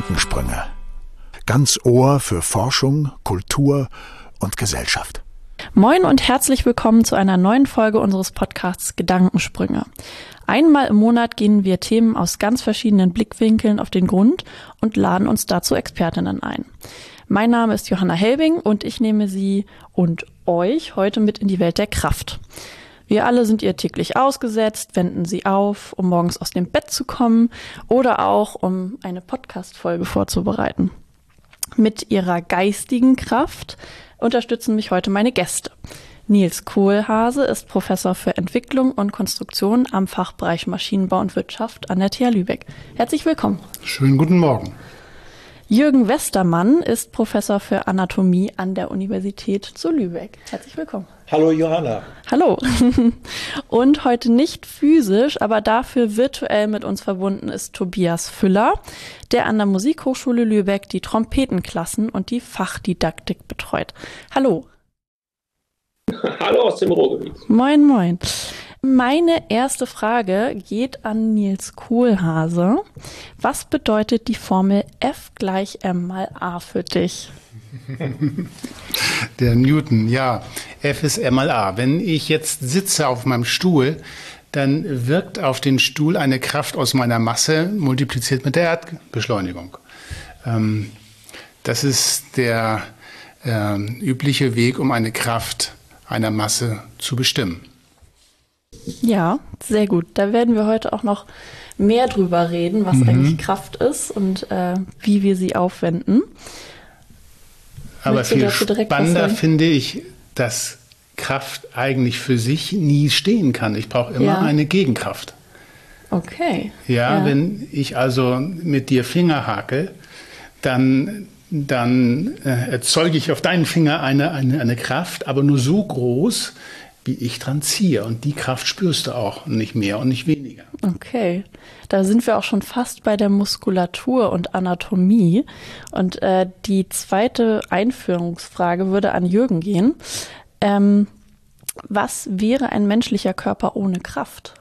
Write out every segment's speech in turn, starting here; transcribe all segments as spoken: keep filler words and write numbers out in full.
Gedankensprünge. Ganz Ohr für Forschung, Kultur und Gesellschaft. Moin und herzlich willkommen zu einer neuen Folge unseres Podcasts Gedankensprünge. Einmal im Monat gehen wir Themen aus ganz verschiedenen Blickwinkeln auf den Grund und laden uns dazu Expertinnen ein. Mein Name ist Johanna Helbing und ich nehme Sie und euch heute mit in die Welt der Kraft. Wir alle sind ihr täglich ausgesetzt, wenden sie auf, um morgens aus dem Bett zu kommen oder auch, um eine Podcast-Folge vorzubereiten. Mit ihrer geistigen Kraft unterstützen mich heute meine Gäste. Nils Kohlhase ist Professor für Entwicklung und Konstruktion am Fachbereich Maschinenbau und Wirtschaft an der T H Lübeck. Herzlich willkommen. Schönen guten Morgen. Jürgen Westermann ist Professor für Anatomie an der Universität zu Lübeck. Herzlich willkommen. Hallo Johanna. Hallo. Und heute nicht physisch, aber dafür virtuell mit uns verbunden ist Tobias Füller, der an der Musikhochschule Lübeck die Trompetenklassen und die Fachdidaktik betreut. Hallo. Hallo aus dem Ruhrgebiet. Moin, moin. Meine erste Frage geht an Nils Kohlhase. Was bedeutet die Formel F gleich M mal A für dich? Der Newton, ja. F ist M mal A. Wenn ich jetzt sitze auf meinem Stuhl, dann wirkt auf den Stuhl eine Kraft aus meiner Masse multipliziert mit der Erdbeschleunigung. Ähm, das ist der äh, übliche Weg, um eine Kraft einer Masse zu bestimmen. Ja, sehr gut. Da werden wir heute auch noch mehr drüber reden, was mhm. eigentlich Kraft ist und äh, wie wir sie aufwenden. Aber viel spannender finde ich, dass Kraft eigentlich für sich nie stehen kann. Ich brauche immer ja. eine Gegenkraft. Okay. Ja, ja, wenn ich also mit dir Finger hake, dann, dann äh, erzeuge ich auf deinen Finger eine, eine, eine Kraft, aber nur so groß, wie ich dran ziehe. Und die Kraft spürst du auch, nicht mehr und nicht weniger. Okay, da sind wir auch schon fast bei der Muskulatur und Anatomie. Und äh, die zweite Einführungsfrage würde an Jürgen gehen. Ähm, was wäre ein menschlicher Körper ohne Kraft?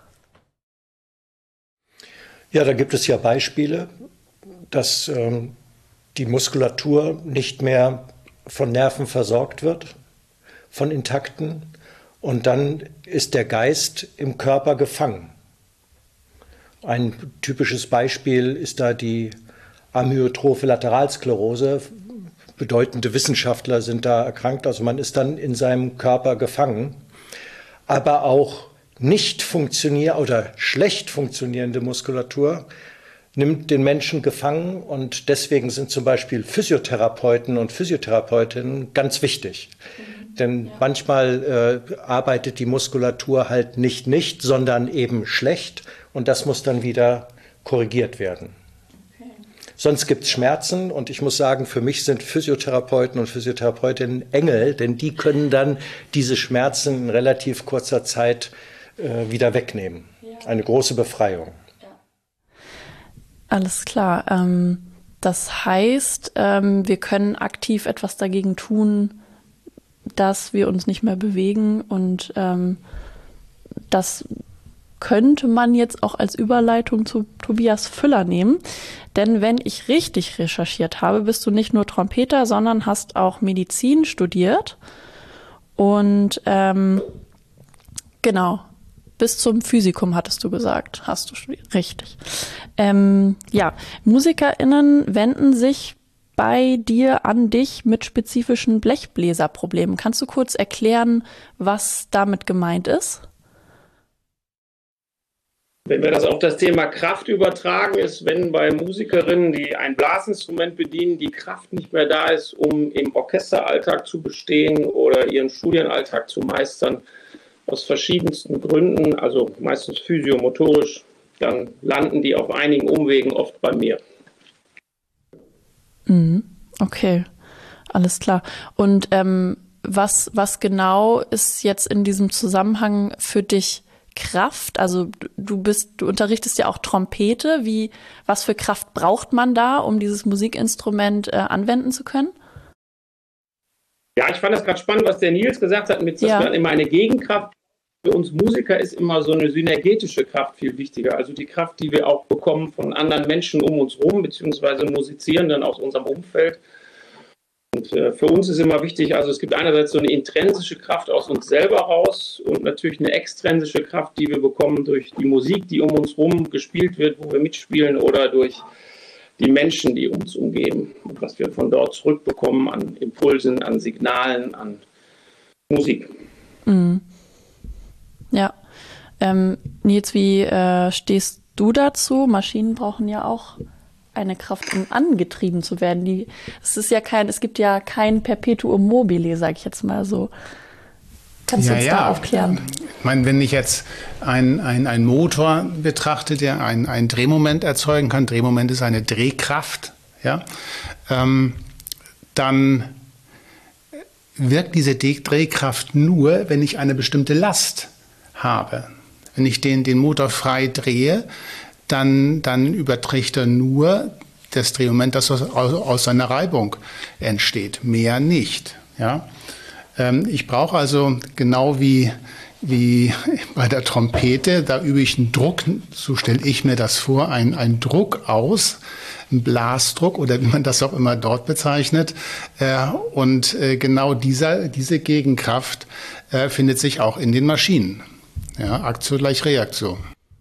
Ja, da gibt es ja Beispiele, dass ähm, die Muskulatur nicht mehr von Nerven versorgt wird, von intakten. Und dann ist der Geist im Körper gefangen. Ein typisches Beispiel ist da die amyotrophe Lateralsklerose. Bedeutende Wissenschaftler sind da erkrankt, also man ist dann in seinem Körper gefangen. Aber auch nicht funktionierende oder schlecht funktionierende Muskulatur nimmt den Menschen gefangen und deswegen sind zum Beispiel Physiotherapeuten und Physiotherapeutinnen ganz wichtig. Denn ja. manchmal äh, arbeitet die Muskulatur halt nicht nicht, sondern eben schlecht und das muss dann wieder korrigiert werden. Okay. Sonst gibt es Schmerzen und ich muss sagen, für mich sind Physiotherapeuten und Physiotherapeutinnen Engel, denn die können dann diese Schmerzen in relativ kurzer Zeit äh, wieder wegnehmen. Ja. Eine große Befreiung. Ja. Alles klar. Ähm, das heißt, ähm, wir können aktiv etwas dagegen tun, dass wir uns nicht mehr bewegen und ähm, das könnte man jetzt auch als Überleitung zu Tobias Füller nehmen. Denn wenn ich richtig recherchiert habe, bist du nicht nur Trompeter, sondern hast auch Medizin studiert und ähm, genau, bis zum Physikum hattest du gesagt, hast du studiert, richtig. Ähm, ja, MusikerInnen wenden sich bei dir, an dich mit spezifischen Blechbläserproblemen. Kannst du kurz erklären, was damit gemeint ist? Wenn wir das auf das Thema Kraft übertragen, ist, wenn bei Musikerinnen, die ein Blasinstrument bedienen, die Kraft nicht mehr da ist, um im Orchesteralltag zu bestehen oder ihren Studienalltag zu meistern, aus verschiedensten Gründen, also meistens physiomotorisch, dann landen die auf einigen Umwegen oft bei mir. Okay, alles klar. Und ähm, was, was genau ist jetzt in diesem Zusammenhang für dich Kraft? Also du bist, du unterrichtest ja auch Trompete. Wie, was für Kraft braucht man da, um dieses Musikinstrument äh, anwenden zu können? Ja, ich fand das gerade spannend, was der Nils gesagt hat, mit, dass ja. man immer eine Gegenkraft Für uns Musiker ist immer so eine synergetische Kraft viel wichtiger, also die Kraft, die wir auch bekommen von anderen Menschen um uns herum, beziehungsweise Musizierenden aus unserem Umfeld. Und äh, für uns ist immer wichtig, also es gibt einerseits so eine intrinsische Kraft aus uns selber raus und natürlich eine extrinsische Kraft, die wir bekommen durch die Musik, die um uns herum gespielt wird, wo wir mitspielen, oder durch die Menschen, die uns umgeben und was wir von dort zurückbekommen an Impulsen, an Signalen, an Musik. Mhm. Ja, ähm, Nils, wie äh, stehst du dazu? Maschinen brauchen ja auch eine Kraft, um angetrieben zu werden. Die, es ist ja kein, es gibt ja kein Perpetuum mobile, sag ich jetzt mal so. Kannst du ja, uns ja. da aufklären? Ich meine, wenn ich jetzt einen ein Motor betrachte, der ein, ein Drehmoment erzeugen kann, Drehmoment ist eine Drehkraft, ja, ähm, dann wirkt diese Drehkraft nur, wenn ich eine bestimmte Last habe. Wenn ich den, den Motor frei drehe, dann, dann überträgt er nur das Drehmoment, das aus, aus seiner Reibung entsteht, mehr nicht. Ja? Ähm, ich brauche also genau wie, wie bei der Trompete, da übe ich einen Druck, so stelle ich mir das vor, einen, einen Druck aus, ein Blasdruck oder wie man das auch immer dort bezeichnet. Äh, und äh, genau dieser, diese Gegenkraft äh, findet sich auch in den Maschinen. Ja, Aktion gleich Reaktion.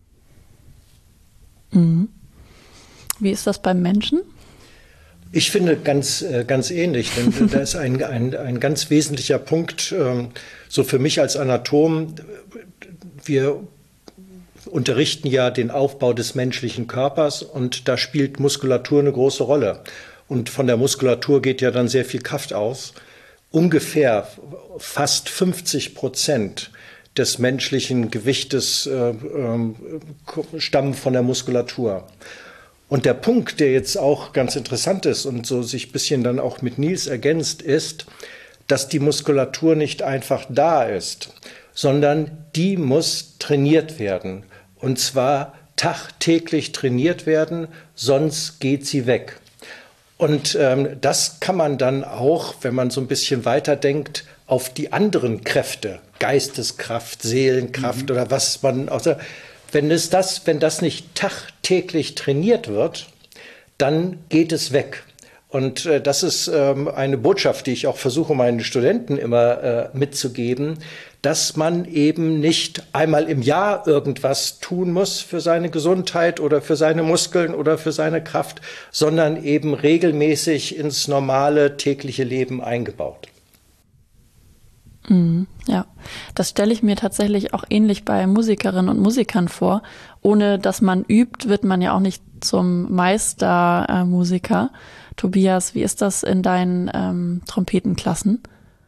Mhm. Wie ist das beim Menschen? Ich finde ganz, ganz ähnlich, denn da ist ein, ein, ein ganz wesentlicher Punkt, so für mich als Anatom. Wir unterrichten ja den Aufbau des menschlichen Körpers und da spielt Muskulatur eine große Rolle. Und von der Muskulatur geht ja dann sehr viel Kraft aus. Ungefähr fast fünfzig Prozent des menschlichen Gewichtes äh, äh, stammen von der Muskulatur. Und der Punkt, der jetzt auch ganz interessant ist und so sich ein bisschen dann auch mit Nils ergänzt, ist, dass die Muskulatur nicht einfach da ist, sondern die muss trainiert werden. Und zwar tagtäglich trainiert werden, sonst geht sie weg. Und ähm, das kann man dann auch, wenn man so ein bisschen weiterdenkt, auf die anderen Kräfte, Geisteskraft, Seelenkraft mhm. oder was man auch sagt, wenn es das, wenn das nicht tagtäglich trainiert wird, dann geht es weg. Und äh, das ist ähm, eine Botschaft, die ich auch versuche, meinen Studenten immer äh, mitzugeben, dass man eben nicht einmal im Jahr irgendwas tun muss für seine Gesundheit oder für seine Muskeln oder für seine Kraft, sondern eben regelmäßig ins normale tägliche Leben eingebaut. Ja, das stelle ich mir tatsächlich auch ähnlich bei Musikerinnen und Musikern vor. Ohne dass man übt, wird man ja auch nicht zum Meistermusiker. Äh, Tobias, wie ist das in deinen ähm, Trompetenklassen?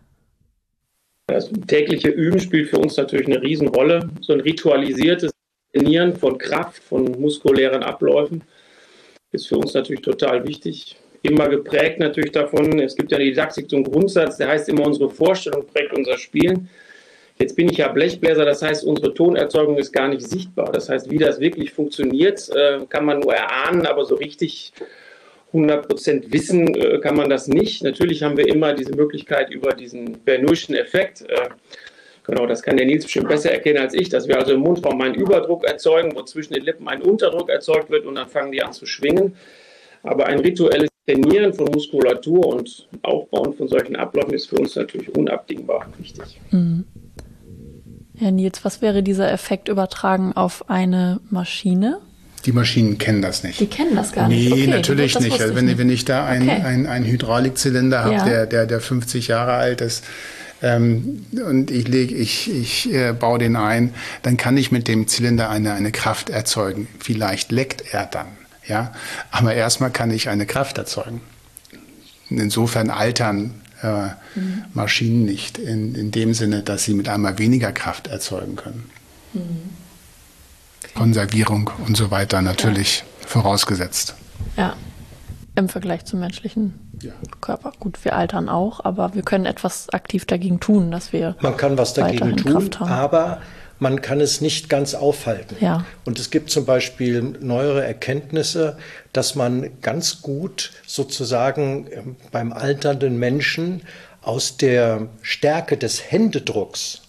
Das tägliche Üben spielt für uns natürlich eine Riesenrolle. So ein ritualisiertes Trainieren von Kraft, von muskulären Abläufen ist für uns natürlich total wichtig. Immer geprägt natürlich davon, es gibt ja die Didaktik zum Grundsatz, der heißt immer, unsere Vorstellung prägt unser Spielen. Jetzt bin ich ja Blechbläser, das heißt, unsere Tonerzeugung ist gar nicht sichtbar. Das heißt, wie das wirklich funktioniert, kann man nur erahnen, aber so richtig hundert Prozent wissen kann man das nicht. Natürlich haben wir immer diese Möglichkeit über diesen Bernoulli'schen Effekt. Genau, das kann der Nils bestimmt besser erkennen als ich, dass wir also im Mundraum einen Überdruck erzeugen, wo zwischen den Lippen ein Unterdruck erzeugt wird und dann fangen die an zu schwingen. Aber ein rituelles Trainieren von Muskulatur und Aufbauen von solchen Abläufen ist für uns natürlich unabdingbar wichtig. Mhm. Ja, Nils, was wäre dieser Effekt übertragen auf eine Maschine? Die Maschinen kennen das nicht. Die kennen das gar nicht? Nee, okay, natürlich gut, nicht. Also wenn, nicht. wenn ich da einen okay. ein, ein Hydraulikzylinder habe, ja. der, der, der fünfzig Jahre alt ist, ähm, und ich, leg, ich, ich äh, baue den ein, dann kann ich mit dem Zylinder eine, eine Kraft erzeugen. Vielleicht leckt er dann. Ja, aber erstmal kann ich eine Kraft erzeugen. Insofern altern äh, mhm. Maschinen nicht in, in dem Sinne, dass sie mit einmal weniger Kraft erzeugen können. Mhm. Okay. Konservierung und so weiter natürlich ja. vorausgesetzt. Ja, im Vergleich zum menschlichen ja. Körper. Gut, wir altern auch, aber wir können etwas aktiv dagegen tun, dass wir Man kann was dagegen tun, aber man kann es nicht ganz aufhalten. Ja. Und es gibt zum Beispiel neuere Erkenntnisse, dass man ganz gut sozusagen beim alternden Menschen aus der Stärke des Händedrucks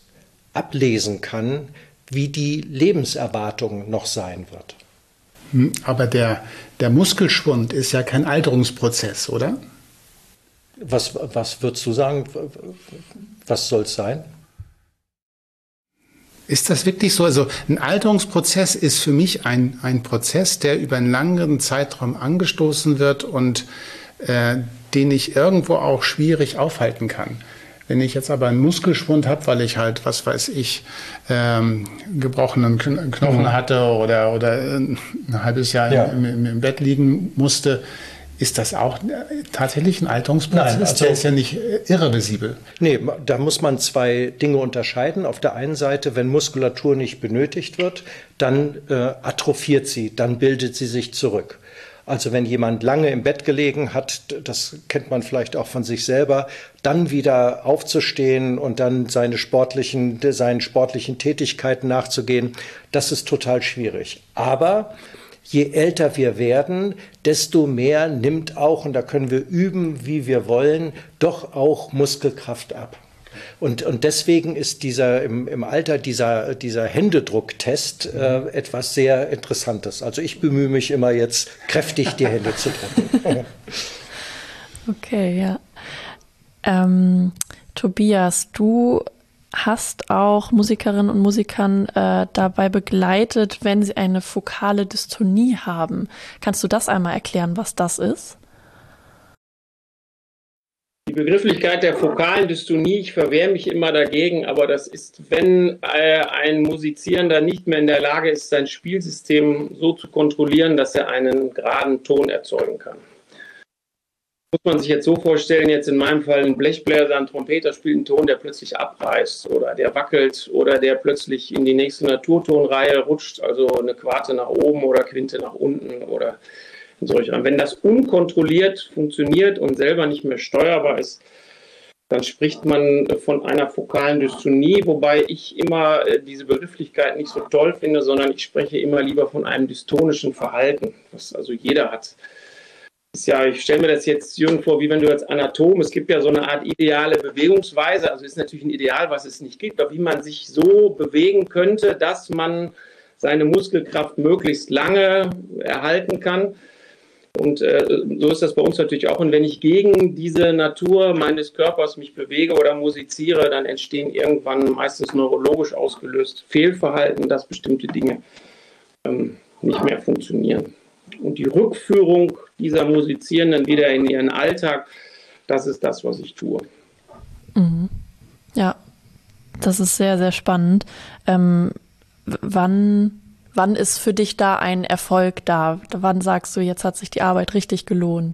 ablesen kann, wie die Lebenserwartung noch sein wird. Aber der, der Muskelschwund ist ja kein Alterungsprozess, oder? Was, was würdest du sagen, was soll es sein? Ist das wirklich so? Also ein Alterungsprozess ist für mich ein, ein Prozess, der über einen langen Zeitraum angestoßen wird und äh, den ich irgendwo auch schwierig aufhalten kann. Wenn ich jetzt aber einen Muskelschwund habe, weil ich halt, was weiß ich, ähm, gebrochenen Knochen mhm. hatte oder, oder ein halbes Jahr ja. im, im, im Bett liegen musste, ist das auch tatsächlich ein Alterungsprozess? Nein, also, der ist ja nicht irreversibel. Nee, da muss man zwei Dinge unterscheiden. Auf der einen Seite, wenn Muskulatur nicht benötigt wird, dann äh, atrophiert sie, dann bildet sie sich zurück. Also wenn jemand lange im Bett gelegen hat, das kennt man vielleicht auch von sich selber, dann wieder aufzustehen und dann seine sportlichen, seinen sportlichen Tätigkeiten nachzugehen, das ist total schwierig. Aber je älter wir werden, desto mehr nimmt auch, und da können wir üben, wie wir wollen, doch auch Muskelkraft ab. Und, und deswegen ist dieser im, im Alter dieser, dieser Händedrucktest äh, etwas sehr Interessantes. Also ich bemühe mich immer jetzt kräftig die Hände zu drücken. Okay, ja. Ähm, Tobias, du hast auch Musikerinnen und Musikern äh, dabei begleitet, wenn sie eine fokale Dystonie haben. Kannst du das einmal erklären, was das ist? Die Begrifflichkeit der fokalen Dystonie, ich verwehre mich immer dagegen, aber das ist, wenn äh, ein Musizierender nicht mehr in der Lage ist, sein Spielsystem so zu kontrollieren, dass er einen geraden Ton erzeugen kann. Muss man sich jetzt so vorstellen, jetzt in meinem Fall ein Blechbläser, ein Trompeter spielt einen Ton, der plötzlich abreißt oder der wackelt oder der plötzlich in die nächste Naturtonreihe rutscht, also eine Quarte nach oben oder Quinte nach unten oder solch. Wenn das unkontrolliert funktioniert und selber nicht mehr steuerbar ist, dann spricht man von einer fokalen Dystonie, wobei ich immer diese Begrifflichkeit nicht so toll finde, sondern ich spreche immer lieber von einem dystonischen Verhalten, was also jeder hat. Ist ja, ich stelle mir das jetzt, Jürgen, vor, wie wenn du als Anatom, es gibt ja so eine Art ideale Bewegungsweise, also ist natürlich ein Ideal, was es nicht gibt, aber wie man sich so bewegen könnte, dass man seine Muskelkraft möglichst lange erhalten kann. Und äh, so ist das bei uns natürlich auch. Und wenn ich gegen diese Natur meines Körpers mich bewege oder musiziere, dann entstehen irgendwann meistens neurologisch ausgelöst Fehlverhalten, dass bestimmte Dinge ähm, nicht mehr funktionieren. Und die Rückführung dieser Musizierenden wieder in ihren Alltag, das ist das, was ich tue. Mhm. Ja, das ist sehr, sehr spannend. Ähm, wann... Wann ist für dich da ein Erfolg da? Wann sagst du, jetzt hat sich die Arbeit richtig gelohnt?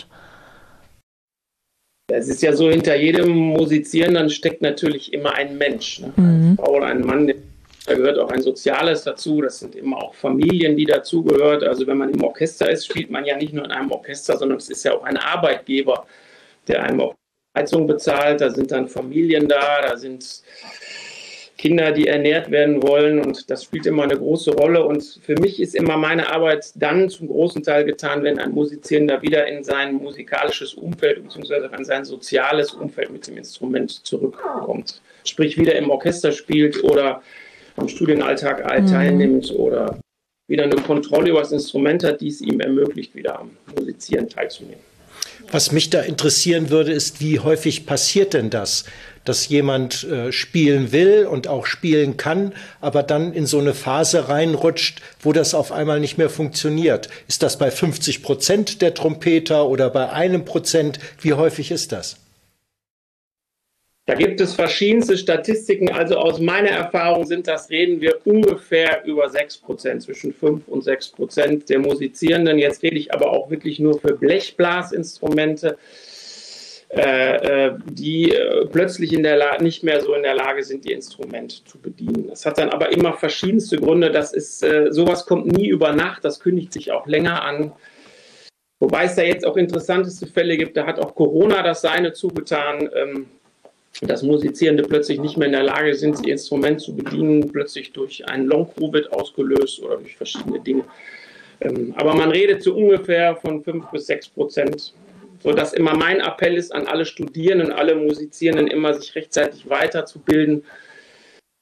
Es ist ja so, hinter jedem Musizierenden steckt natürlich immer ein Mensch. Ne? Mhm. Eine Frau oder ein Mann, da gehört auch ein Soziales dazu. Das sind immer auch Familien, die dazugehört. Also wenn man im Orchester ist, spielt man ja nicht nur in einem Orchester, sondern es ist ja auch ein Arbeitgeber, der einem auch Heizung bezahlt. Da sind dann Familien da, da sind Kinder, die ernährt werden wollen, und das spielt immer eine große Rolle. Und für mich ist immer meine Arbeit dann zum großen Teil getan, wenn ein Musizierender wieder in sein musikalisches Umfeld bzw. in sein soziales Umfeld mit dem Instrument zurückkommt. Sprich, wieder im Orchester spielt oder am Studienalltag teilnimmt mhm. oder wieder eine Kontrolle über das Instrument hat, die es ihm ermöglicht, wieder am Musizieren teilzunehmen. Was mich da interessieren würde, ist, wie häufig passiert denn das, dass jemand äh, spielen will und auch spielen kann, aber dann in so eine Phase reinrutscht, wo das auf einmal nicht mehr funktioniert? Ist das bei fünfzig Prozent der Trompeter oder bei einem Prozent? Wie häufig ist das? Da gibt es verschiedenste Statistiken. Also aus meiner Erfahrung sind das, reden wir ungefähr über sechs Prozent, zwischen fünf und sechs Prozent der Musizierenden. Jetzt rede ich aber auch wirklich nur für Blechblasinstrumente, äh, die äh, plötzlich in der La- nicht mehr so in der Lage sind, ihr Instrument zu bedienen. Das hat dann aber immer verschiedenste Gründe. Das ist, äh, sowas kommt nie über Nacht, das kündigt sich auch länger an. Wobei es da jetzt auch interessanteste Fälle gibt, da hat auch Corona das Seine zugetan, ähm, dass Musizierende plötzlich nicht mehr in der Lage sind, ihr Instrument zu bedienen, plötzlich durch einen Long-Covid ausgelöst oder durch verschiedene Dinge. Ähm, aber man redet so ungefähr von fünf bis sechs Prozent, sodass immer mein Appell ist an alle Studierenden, alle Musizierenden, immer sich rechtzeitig weiterzubilden,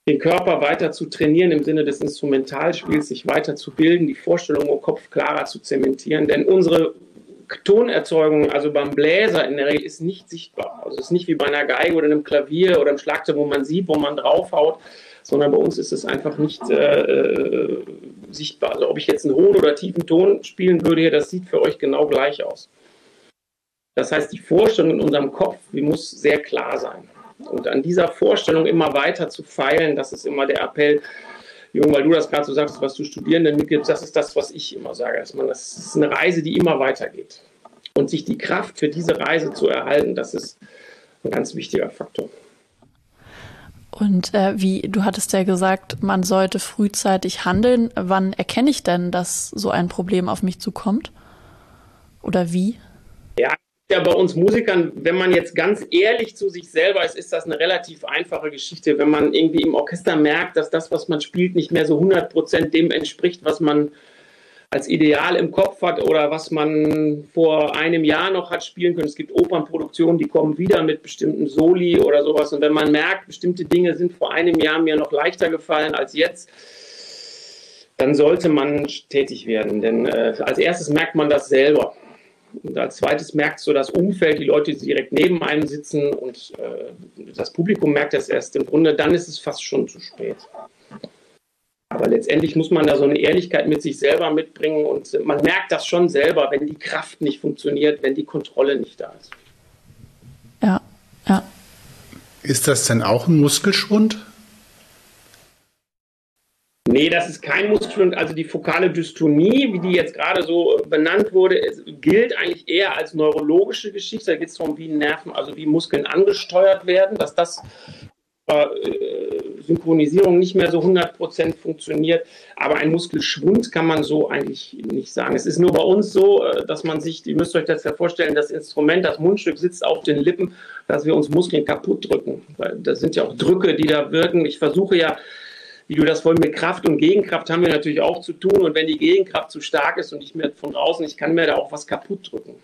den Körper weiter zu trainieren im Sinne des Instrumentalspiels, sich weiter zu bilden, die Vorstellung im Kopf klarer zu zementieren. Denn unsere Tonerzeugung, also beim Bläser in der Regel, ist nicht sichtbar. Also es ist nicht wie bei einer Geige oder einem Klavier oder einem Schlagzeug, wo man sieht, wo man draufhaut, sondern bei uns ist es einfach nicht äh, sichtbar. Also ob ich jetzt einen hohen oder tiefen Ton spielen würde, das sieht für euch genau gleich aus. Das heißt, die Vorstellung in unserem Kopf, die muss sehr klar sein. Und an dieser Vorstellung immer weiter zu feilen, das ist immer der Appell. Jung, weil du das gerade so sagst, was du Studierenden mitgibst, das ist das, was ich immer sage. Dass man, das ist eine Reise, die immer weitergeht. Und sich die Kraft für diese Reise zu erhalten, das ist ein ganz wichtiger Faktor. Und äh, wie, du hattest ja gesagt, man sollte frühzeitig handeln. Wann erkenne ich denn, dass so ein Problem auf mich zukommt? Oder wie? Ja, ja, bei uns Musikern, wenn man jetzt ganz ehrlich zu sich selber ist, ist das eine relativ einfache Geschichte. Wenn man irgendwie im Orchester merkt, dass das, was man spielt, nicht mehr so hundert Prozent dem entspricht, was man als Ideal im Kopf hat oder was man vor einem Jahr noch hat spielen können. Es gibt Opernproduktionen, die kommen wieder mit bestimmten Soli oder sowas. Und wenn man merkt, bestimmte Dinge sind vor einem Jahr mir noch leichter gefallen als jetzt, dann sollte man tätig werden. Denn äh, als erstes merkt man das selber. Und als zweites merkt so das Umfeld, die Leute, die direkt neben einem sitzen und äh, das Publikum merkt das erst im Grunde, dann ist es fast schon zu spät. Aber letztendlich muss man da so eine Ehrlichkeit mit sich selber mitbringen und man merkt das schon selber, wenn die Kraft nicht funktioniert, wenn die Kontrolle nicht da ist. Ja, ja. Ist das denn auch ein Muskelschwund? Nee, das ist kein Muskelschwund. Also die fokale Dystonie, wie die jetzt gerade so benannt wurde, gilt eigentlich eher als neurologische Geschichte. Da geht es darum, wie Nerven, also wie Muskeln angesteuert werden, dass das äh, Synchronisierung nicht mehr so hundert Prozent funktioniert. Aber ein Muskelschwund kann man so eigentlich nicht sagen. Es ist nur bei uns so, dass man sich, ihr müsst euch das ja vorstellen, das Instrument, das Mundstück sitzt auf den Lippen, dass wir uns Muskeln kaputt drücken. Weil das sind ja auch Drücke, die da wirken. Ich versuche ja, wie du das vorhin mit Kraft und Gegenkraft haben wir natürlich auch zu tun. Und wenn die Gegenkraft zu stark ist und ich mir von draußen, ich kann mir da auch was kaputt drücken.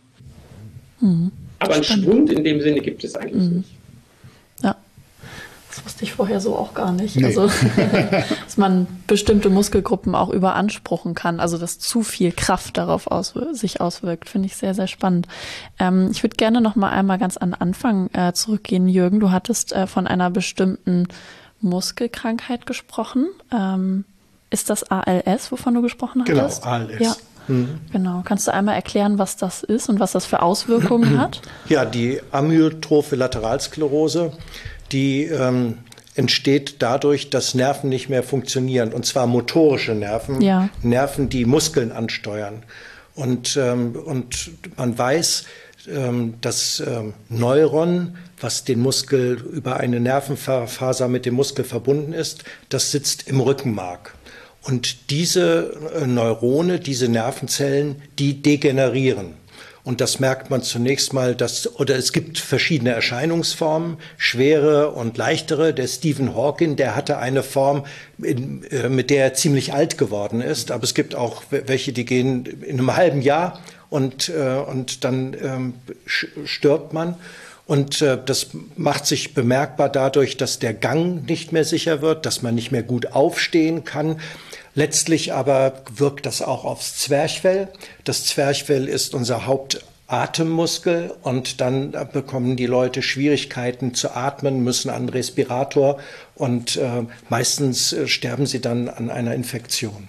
Mhm. Aber einen Schwund in dem Sinne gibt es eigentlich mhm. nicht. Ja, das wusste ich vorher so auch gar nicht. Nee. Also, dass man bestimmte Muskelgruppen auch überanspruchen kann. Also, dass zu viel Kraft darauf ausw- sich auswirkt, finde ich sehr, sehr spannend. Ähm, ich würde gerne noch mal einmal ganz an den Anfang äh, zurückgehen, Jürgen. Du hattest äh, von einer bestimmten Muskelkrankheit gesprochen. Ähm, ist das A L S, wovon du gesprochen Genau, hattest? A L S. Ja, Mhm. genau. Kannst du einmal erklären, was das ist und was das für Auswirkungen hat? Ja, die amyotrophe Lateralsklerose, die ähm, entsteht dadurch, dass Nerven nicht mehr funktionieren, und zwar motorische Nerven, Ja. Nerven, die Muskeln ansteuern. Und, ähm, und man weiß, ähm, das ähm, Neuron, was den Muskel über eine Nervenfaser mit dem Muskel verbunden ist, das sitzt im Rückenmark. Und diese äh, Neurone, diese Nervenzellen, die degenerieren. Und das merkt man zunächst mal, dass, oder es gibt verschiedene Erscheinungsformen, schwere und leichtere. Der Stephen Hawking, der hatte eine Form, in, äh, mit der er ziemlich alt geworden ist. Aber es gibt auch welche, die gehen in einem halben Jahr und, äh, und dann ähm, stirbt man. Und äh, das macht sich bemerkbar dadurch, dass der Gang nicht mehr sicher wird, dass man nicht mehr gut aufstehen kann. Letztlich aber wirkt das auch aufs Zwerchfell. Das Zwerchfell ist unser Hauptatemmuskel und dann bekommen die Leute Schwierigkeiten zu atmen, müssen an den Respirator und äh, meistens äh, sterben sie dann an einer Infektion.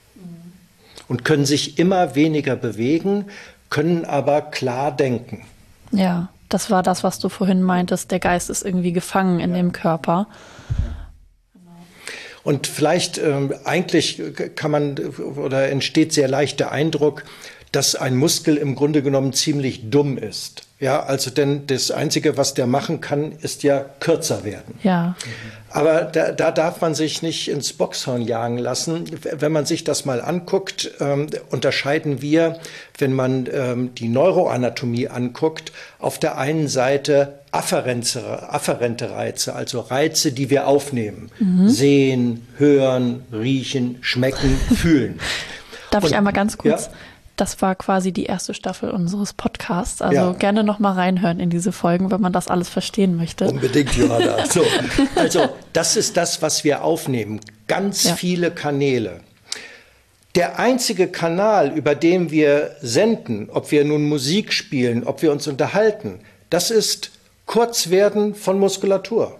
Und können sich immer weniger bewegen, können aber klar denken. Ja, das war das, was du vorhin meintest. Der Geist ist irgendwie gefangen in dem Körper. Und vielleicht ähm, eigentlich kann man oder entsteht sehr leicht der Eindruck, dass ein Muskel im Grunde genommen ziemlich dumm ist. Ja, also denn das Einzige, was der machen kann, ist ja kürzer werden. Ja. Aber da, da darf man sich nicht ins Boxhorn jagen lassen. Wenn man sich das mal anguckt, ähm, unterscheiden wir, wenn man ähm, die Neuroanatomie anguckt, auf der einen Seite afferente, afferente Reize, also Reize, die wir aufnehmen. Mhm. Sehen, hören, riechen, schmecken, fühlen. Darf Und, ich einmal ganz kurz... Ja? das war quasi die erste Staffel unseres Podcasts. Also Ja. gerne noch mal reinhören in diese Folgen, wenn man das alles verstehen möchte. Unbedingt, Johanna. So, also das ist das, was wir aufnehmen. Ganz Ja. viele Kanäle. Der einzige Kanal, über den wir senden, ob wir nun Musik spielen, ob wir uns unterhalten, das ist Kurzwerden von Muskulatur.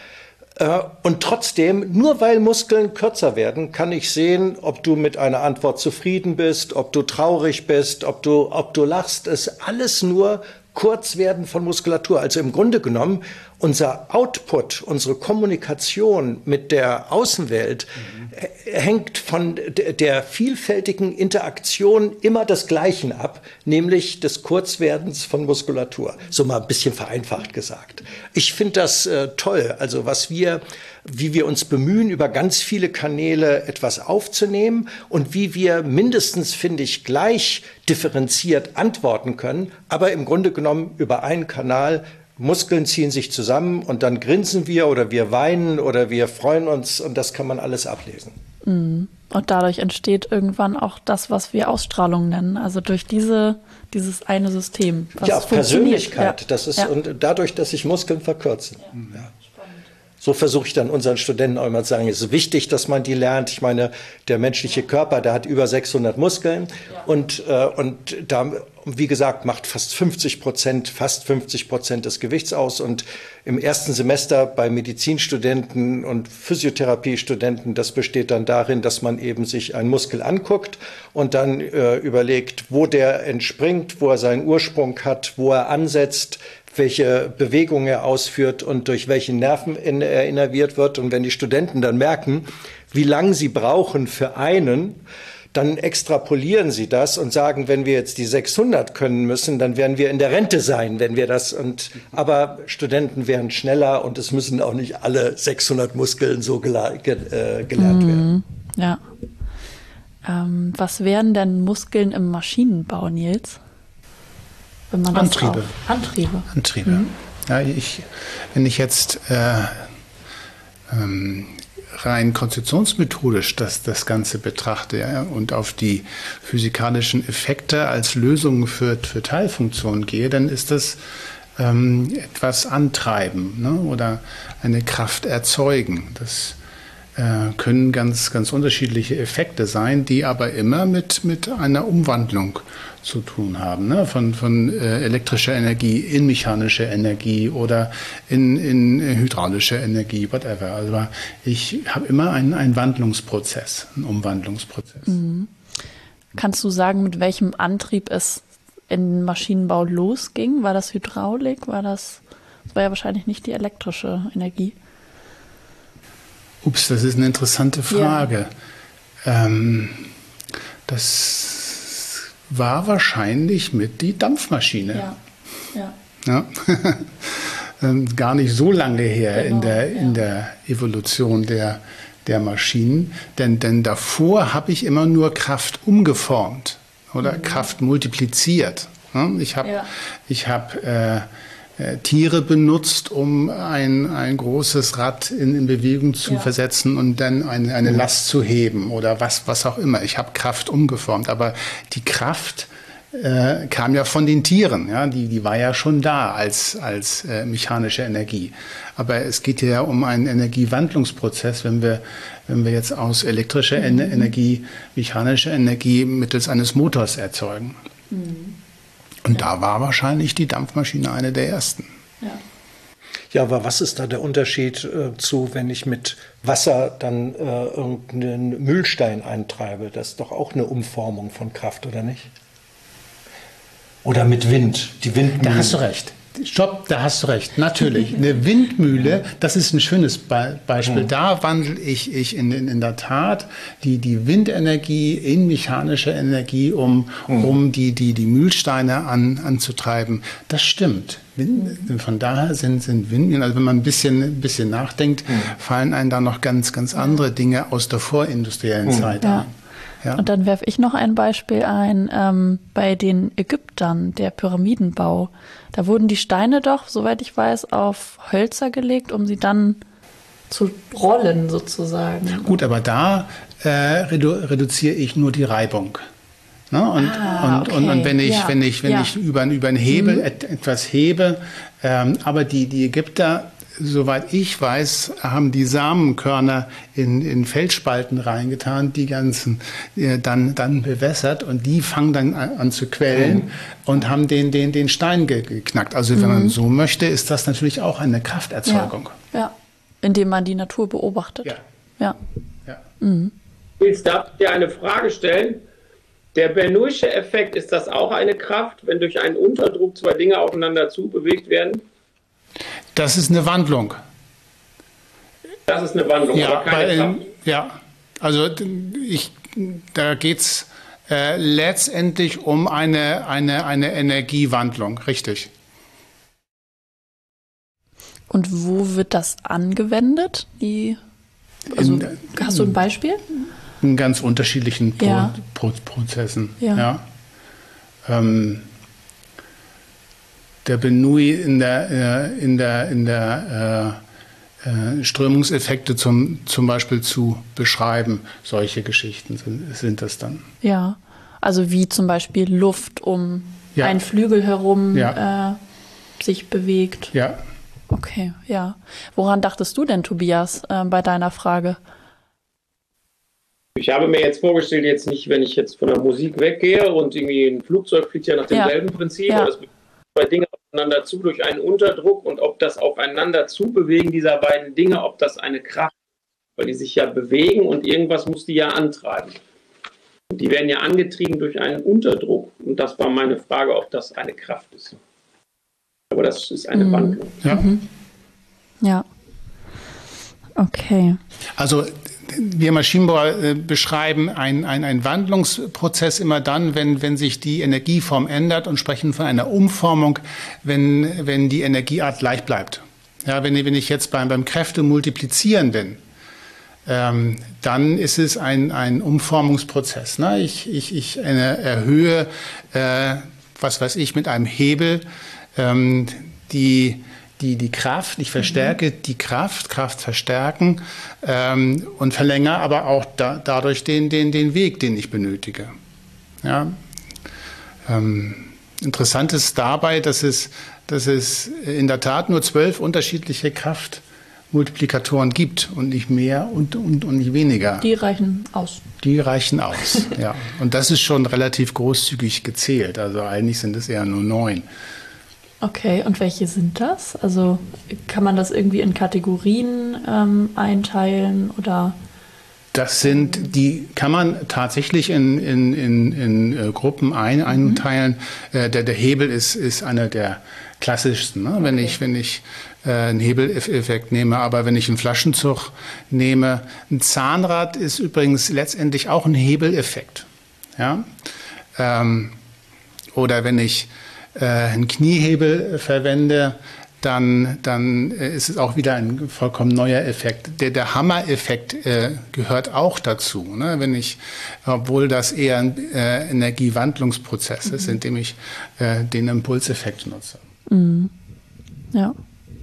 Äh, Und trotzdem, nur weil Muskeln kürzer werden, kann ich sehen, ob du mit einer Antwort zufrieden bist, ob du traurig bist, ob du, ob du lachst. Es ist alles nur Kurzwerden von Muskulatur. Also im Grunde genommen, unser Output, unsere Kommunikation mit der Außenwelt mhm. hängt von der vielfältigen Interaktion immer des Gleichen ab, nämlich des Kurzwerdens von Muskulatur. So mal ein bisschen vereinfacht gesagt. Ich finde das äh, toll, also was wir, wie wir uns bemühen, über ganz viele Kanäle etwas aufzunehmen und wie wir mindestens, finde ich, gleich differenziert antworten können, aber im Grunde genommen über einen Kanal. Muskeln ziehen sich zusammen und dann grinsen wir oder wir weinen oder wir freuen uns und das kann man alles ablesen. Und dadurch entsteht irgendwann auch das, was wir Ausstrahlung nennen. Also durch diese, dieses eine System. Was Ja, funktioniert. Persönlichkeit. Ja. Das ist Ja. und dadurch, dass sich Muskeln verkürzen. Ja. So versuche ich dann unseren Studenten auch immer zu sagen, es ist wichtig, dass man die lernt. Ich meine, der menschliche Körper, der hat über sechshundert Muskeln und, äh, und da, wie gesagt, macht fast fünfzig Prozent, fast fünfzig Prozent des Gewichts aus. Und im ersten Semester bei Medizinstudenten und Physiotherapiestudenten, das besteht dann darin, dass man eben sich einen Muskel anguckt und dann äh, überlegt, wo der entspringt, wo er seinen Ursprung hat, wo er ansetzt, welche Bewegung er ausführt und durch welche Nerven er innerviert wird. Und wenn die Studenten dann merken, wie lange sie brauchen für einen, dann extrapolieren sie das und sagen, wenn wir jetzt die sechshundert können müssen, dann werden wir in der Rente sein, wenn wir das. Und, aber Studenten werden schneller und es müssen auch nicht alle sechshundert Muskeln so gela- ge- äh, gelernt Mhm. werden. Ja. Ähm, was wären denn Muskeln im Maschinenbau, Nils? Wenn man das Antriebe. Auch, Antriebe. Antriebe. Mhm. Ja, ich, wenn ich jetzt äh, ähm, rein konstruktionsmethodisch das, das Ganze betrachte, ja, und auf die physikalischen Effekte als Lösung für, für Teilfunktionen gehe, dann ist das ähm, etwas antreiben, ne, oder eine Kraft erzeugen. Das äh, können ganz, ganz unterschiedliche Effekte sein, die aber immer mit, mit einer Umwandlung zu tun haben, ne? Von, von äh, elektrischer Energie in mechanische Energie oder in, in hydraulische Energie, whatever. Also ich habe immer einen, einen Wandlungsprozess, einen Umwandlungsprozess. Mhm. Kannst du sagen, mit welchem Antrieb es in Maschinenbau losging? War das Hydraulik? War das, das war ja wahrscheinlich nicht die elektrische Energie. Ups, das ist eine interessante Frage. Ja. Ähm, das war wahrscheinlich mit die Dampfmaschine. Ja. Ja. Ja. Gar nicht so lange her, Genau, in der, ja. in der Evolution der, der Maschinen. Denn, denn davor habe ich immer nur Kraft umgeformt oder mhm. Kraft multipliziert. Ich habe Ja. ich hab, äh, Tiere benutzt, um ein, ein großes Rad in, in Bewegung zu Ja. versetzen und dann eine, eine Last zu heben oder was, was auch immer. Ich habe Kraft umgeformt, aber die Kraft äh, kam ja von den Tieren. Ja? Die, die war ja schon da als, als äh, mechanische Energie. Aber es geht ja um einen Energiewandlungsprozess, wenn wir, wenn wir jetzt aus elektrischer mhm. Energie mechanische Energie mittels eines Motors erzeugen. Mhm. Und da war wahrscheinlich die Dampfmaschine eine der ersten. Ja, ja, aber was ist da der Unterschied äh, zu, wenn ich mit Wasser dann äh, irgendeinen Mühlstein eintreibe? Das ist doch auch eine Umformung von Kraft, oder nicht? Oder mit Wind, die Windmühle. Da hast du recht. Stopp, da hast du recht. Natürlich. Eine Windmühle, das ist ein schönes Be- Beispiel. Mhm. Da wandle ich, ich in, in, in der Tat die, die Windenergie in mechanische Energie, um, mhm. um die, die, die Mühlsteine an, anzutreiben. Das stimmt. Wind, von daher sind, sind Windmühlen, also wenn man ein bisschen, ein bisschen nachdenkt, mhm. fallen einem da noch ganz, ganz andere Dinge aus der vorindustriellen mhm. Zeit ja. ein. Ja. Und dann werfe ich noch ein Beispiel ein, ähm, bei den Ägyptern, der Pyramidenbau. Da wurden die Steine doch, soweit ich weiß, auf Hölzer gelegt, um sie dann zu rollen sozusagen. Gut, aber da äh, redu- reduziere ich nur die Reibung. Ne? Und, Ah, und, und, okay. und wenn ich, Ja. wenn ich, wenn Ja. ich über, über einen Hebel Mhm. et, etwas hebe, ähm, aber die, die Ägypter, soweit ich weiß, haben die Samenkörner in, in Felsspalten reingetan, die ganzen äh, dann, dann bewässert und die fangen dann an, an zu quellen mhm. und haben den, den, den Stein ge, geknackt. Also wenn mhm. man so möchte, ist das natürlich auch eine Krafterzeugung. Ja, ja. Indem man die Natur beobachtet. Ja. Ja. ja. Mhm. Jetzt darf ich dir eine Frage stellen. Der Bernoullische Effekt, ist das auch eine Kraft, wenn durch einen Unterdruck zwei Dinge aufeinander zubewegt werden? Das ist eine Wandlung. Das ist eine Wandlung, Ja, aber keine bei, Kraft. Ja, also ich, da geht es äh, letztendlich um eine, eine, eine Energiewandlung, richtig. Und wo wird das angewendet? Die, also, In, hast du ein Beispiel? In ganz unterschiedlichen Pro, Ja. Pro, Prozessen. Ja. Ja. Ähm, der Bernoulli in der, äh, in der, in der äh, äh, Strömungseffekte zum, zum Beispiel zu beschreiben, solche Geschichten sind, sind das dann. Ja, also wie zum Beispiel Luft um Ja. einen Flügel herum Ja. äh, sich bewegt. Ja. Okay, ja. Woran dachtest du denn, Tobias, äh, bei deiner Frage? Ich habe mir jetzt vorgestellt, jetzt nicht, wenn ich jetzt von der Musik weggehe und irgendwie ein Flugzeug fliegt ja nach demselben Ja. Prinzip, Ja. aber es bewegen zwei Dinge aufeinander zu durch einen Unterdruck und ob das aufeinander zubewegen dieser beiden Dinge, ob das eine Kraft ist, weil die sich ja bewegen und irgendwas muss die ja antreiben. Und die werden ja angetrieben durch einen Unterdruck und das war meine Frage, ob das eine Kraft ist. Aber das ist eine Mhm. Wandlung. Ja. Mhm. Ja. Okay. Also wir Maschinenbauer äh, beschreiben einen ein Wandlungsprozess immer dann, wenn, wenn sich die Energieform ändert und sprechen von einer Umformung, wenn, wenn die Energieart gleich bleibt. Ja, wenn, wenn ich jetzt beim, beim Kräftemultiplizieren bin, ähm, dann ist es ein, ein Umformungsprozess. Ne? Ich, ich, ich erhöhe, äh, was weiß ich, mit einem Hebel ähm, die Die, die Kraft, ich verstärke mhm. die Kraft, Kraft verstärken ähm, und verlängere aber auch da, dadurch den, den, den Weg, den ich benötige. Ja. Ähm, interessant ist dabei, dass es, dass es in der Tat nur zwölf unterschiedliche Kraftmultiplikatoren gibt und nicht mehr und, und, und nicht weniger. Die reichen aus. Die reichen aus, ja. Und das ist schon relativ großzügig gezählt. Also eigentlich sind es eher nur neun. Okay, und welche sind das? Also kann man das irgendwie in Kategorien ähm, einteilen oder? Das sind, die kann man tatsächlich in, in, in, in äh, Gruppen ein, einteilen. Mhm. Äh, der, der Hebel ist, ist einer der klassischsten. Ne? Okay. Wenn ich, wenn ich äh, einen Hebeleffekt nehme, aber wenn ich einen Flaschenzug nehme, ein Zahnrad ist übrigens letztendlich auch ein Hebeleffekt. Ja? Ähm, oder wenn ich einen Kniehebel verwende, dann, dann ist es auch wieder ein vollkommen neuer Effekt. Der, der Hammer-Effekt äh, gehört auch dazu, ne? Wenn ich, obwohl das eher ein äh, Energiewandlungsprozess mhm. ist, indem ich äh, den Impulseffekt nutze. Mhm. Ja.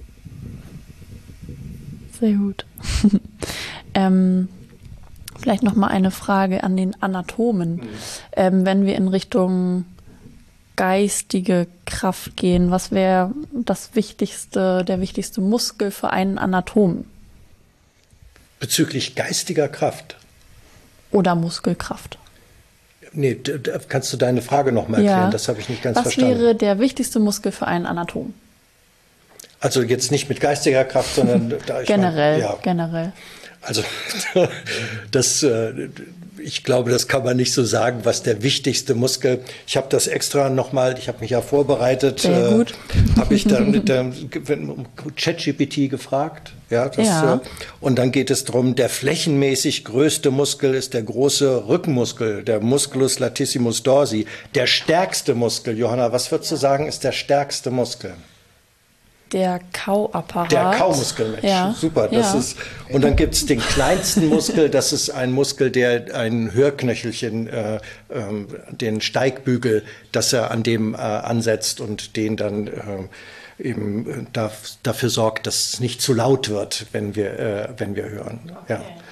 Sehr gut. ähm, vielleicht noch mal eine Frage an den Anatomen. Mhm. Ähm, wenn wir in Richtung geistige Kraft gehen, was wäre das wichtigste, der wichtigste Muskel für einen Anatomen? Bezüglich geistiger Kraft? Oder Muskelkraft? Nee, kannst du deine Frage noch mal erklären? Ja. Das habe ich nicht ganz was verstanden. Was wäre der wichtigste Muskel für einen Anatomen? Also jetzt nicht mit geistiger Kraft, sondern da ich generell, mein, ja. generell. Also das, ich glaube, das kann man nicht so sagen, was der wichtigste Muskel. Ich habe das extra nochmal, ich habe mich ja vorbereitet, Sehr gut. Äh, habe ich dann mit dem ChatGPT gefragt. Ja, das, ja. Und dann geht es darum, der flächenmäßig größte Muskel ist der große Rückenmuskel, der Musculus latissimus dorsi. Der stärkste Muskel, Johanna, was würdest du sagen, ist der stärkste Muskel? Der Kauapparat. Der Kaumuskel, Mensch. Ja. Super. Das ja. ist, und dann gibt es den kleinsten Muskel, das ist ein Muskel, der ein Hörknöchelchen, äh, äh, den Steigbügel, dass er an dem äh, ansetzt und den dann äh, eben da, dafür sorgt, dass es nicht zu laut wird, wenn wir, äh, wenn wir hören. Okay. Ja.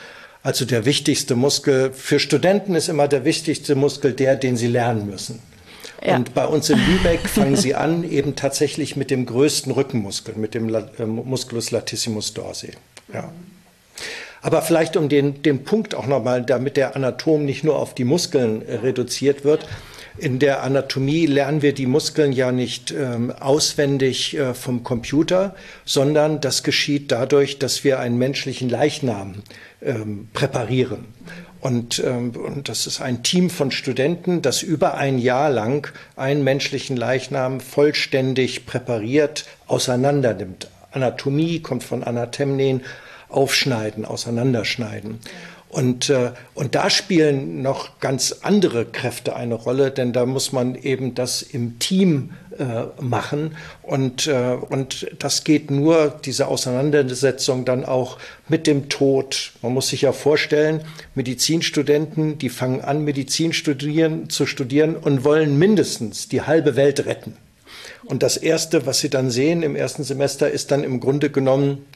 Also der wichtigste Muskel für Studenten ist immer der wichtigste Muskel der, den sie lernen müssen. Ja. Und bei uns in Lübeck fangen sie an eben tatsächlich mit dem größten Rückenmuskel, mit dem Musculus latissimus dorsi. Ja. Aber vielleicht um den, den Punkt auch nochmal, damit der Anatom nicht nur auf die Muskeln äh, reduziert wird. In der Anatomie lernen wir die Muskeln ja nicht ähm, auswendig äh, vom Computer, sondern das geschieht dadurch, dass wir einen menschlichen Leichnam ähm, präparieren. Und, ähm, und das ist ein Team von Studenten, das über ein Jahr lang einen menschlichen Leichnam vollständig präpariert auseinander nimmt. Anatomie kommt von Anatemnen, aufschneiden, auseinanderschneiden. Und, äh, und da spielen noch ganz andere Kräfte eine Rolle, denn da muss man eben das im Team äh, machen. Und, äh, und das geht nur, diese Auseinandersetzung dann auch mit dem Tod. Man muss sich ja vorstellen, Medizinstudenten, die fangen an, Medizin studieren, zu studieren und wollen mindestens die halbe Welt retten. Und das Erste, was sie dann sehen im ersten Semester, ist dann im Grunde genommen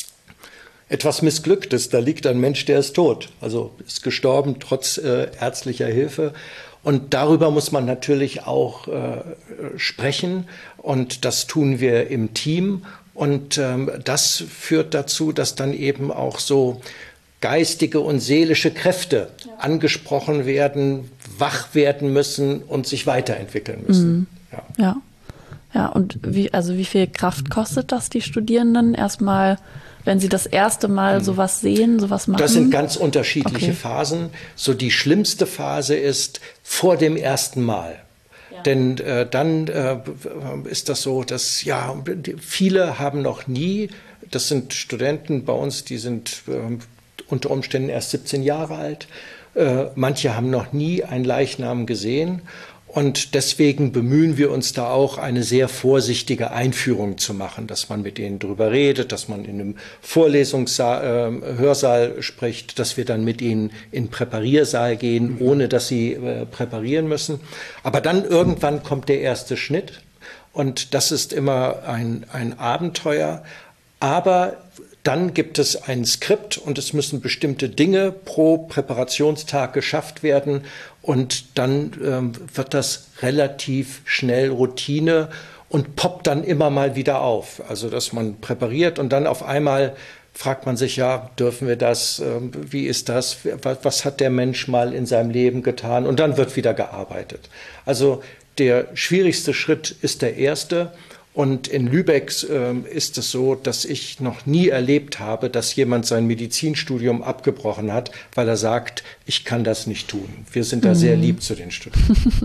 etwas Missglücktes. Da liegt ein Mensch, der ist tot, also ist gestorben trotz äh, ärztlicher Hilfe. Und darüber muss man natürlich auch äh, sprechen. Und das tun wir im Team. Und ähm, das führt dazu, dass dann eben auch so geistige und seelische Kräfte ja. angesprochen werden, wach werden müssen und sich weiterentwickeln müssen. Mhm. Ja. ja. Ja, und wie, also wie viel Kraft kostet das die Studierenden erstmal, wenn sie das erste Mal sowas sehen, sowas machen? Das sind ganz unterschiedliche okay. Phasen. So die schlimmste Phase ist vor dem ersten Mal. Ja. Denn äh, dann äh, ist das so, dass ja viele haben noch nie, das sind Studenten bei uns, die sind äh, unter Umständen erst siebzehn Jahre alt. Äh, manche haben noch nie einen Leichnam gesehen. Und deswegen bemühen wir uns da auch, eine sehr vorsichtige Einführung zu machen, dass man mit denen drüber redet, dass man in einem Vorlesungssaal, äh, Hörsaal spricht, dass wir dann mit ihnen in den Präpariersaal gehen, ohne dass sie äh, präparieren müssen. Aber dann irgendwann kommt der erste Schnitt und das ist immer ein, ein Abenteuer. Aber dann gibt es ein Skript und es müssen bestimmte Dinge pro Präparationstag geschafft werden und dann ähm, wird das relativ schnell Routine und poppt dann immer mal wieder auf. Also dass man präpariert und dann auf einmal fragt man sich, ja, dürfen wir das, ähm, wie ist das, was, was hat der Mensch mal in seinem Leben getan und dann wird wieder gearbeitet. Also der schwierigste Schritt ist der erste. Und in Lübeck äh, ist es so, dass ich noch nie erlebt habe, dass jemand sein Medizinstudium abgebrochen hat, weil er sagt, ich kann das nicht tun. Wir sind da mhm. sehr lieb zu den Studenten.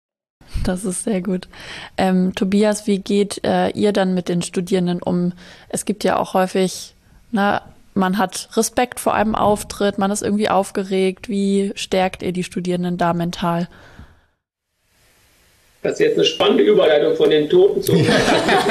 Das ist sehr gut. Ähm, Tobias, wie geht äh, ihr dann mit den Studierenden um? Es gibt ja auch häufig, na, man hat Respekt vor einem Auftritt, man ist irgendwie aufgeregt. Wie stärkt ihr die Studierenden da mental? Das ist jetzt eine spannende Überleitung von den Toten zu uns.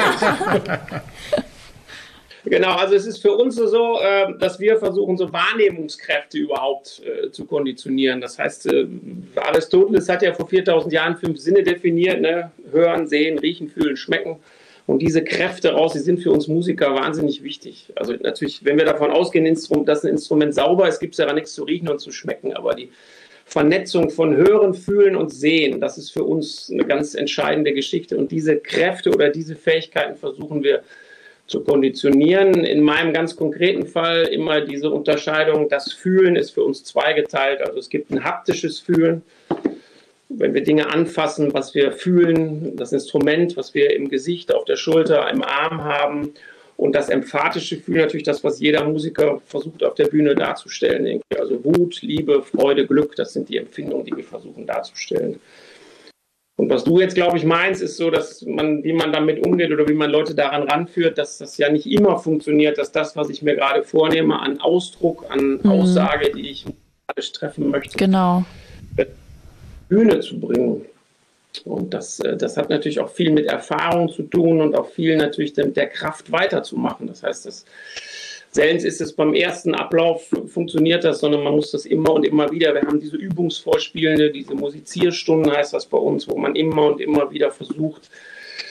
Genau, also es ist für uns so, dass wir versuchen, so Wahrnehmungskräfte überhaupt zu konditionieren. Das heißt, Aristoteles hat ja vor viertausend Jahren fünf Sinne definiert, ne? Hören, sehen, riechen, fühlen, schmecken. Und diese Kräfte raus, die sind für uns Musiker wahnsinnig wichtig. Also natürlich, wenn wir davon ausgehen, dass ein Instrument sauber ist, gibt es daran nichts zu riechen und zu schmecken, aber die Vernetzung von Hören, Fühlen und Sehen, das ist für uns eine ganz entscheidende Geschichte. Und diese Kräfte oder diese Fähigkeiten versuchen wir zu konditionieren. In meinem ganz konkreten Fall immer diese Unterscheidung, das Fühlen ist für uns zweigeteilt. Also es gibt ein haptisches Fühlen, wenn wir Dinge anfassen, was wir fühlen, das Instrument, was wir im Gesicht, auf der Schulter, im Arm haben. Und das emphatische Gefühl, natürlich das, was jeder Musiker versucht auf der Bühne darzustellen. Also Wut, Liebe, Freude, Glück, das sind die Empfindungen, die wir versuchen darzustellen. Und was du jetzt, glaube ich, meinst, ist so, dass man, wie man damit umgeht oder wie man Leute daran ranführt, dass das ja nicht immer funktioniert, dass das, was ich mir gerade vornehme, an Ausdruck, an mhm. Aussage, die ich musikalisch treffen möchte, genau. Bühne zu bringen. Und das, das hat natürlich auch viel mit Erfahrung zu tun und auch viel natürlich mit der Kraft weiterzumachen. Das heißt, das, selten ist es beim ersten Ablauf, funktioniert das, sondern man muss das immer und immer wieder. Wir haben diese Übungsvorspielende, diese Musizierstunden heißt das bei uns, wo man immer und immer wieder versucht,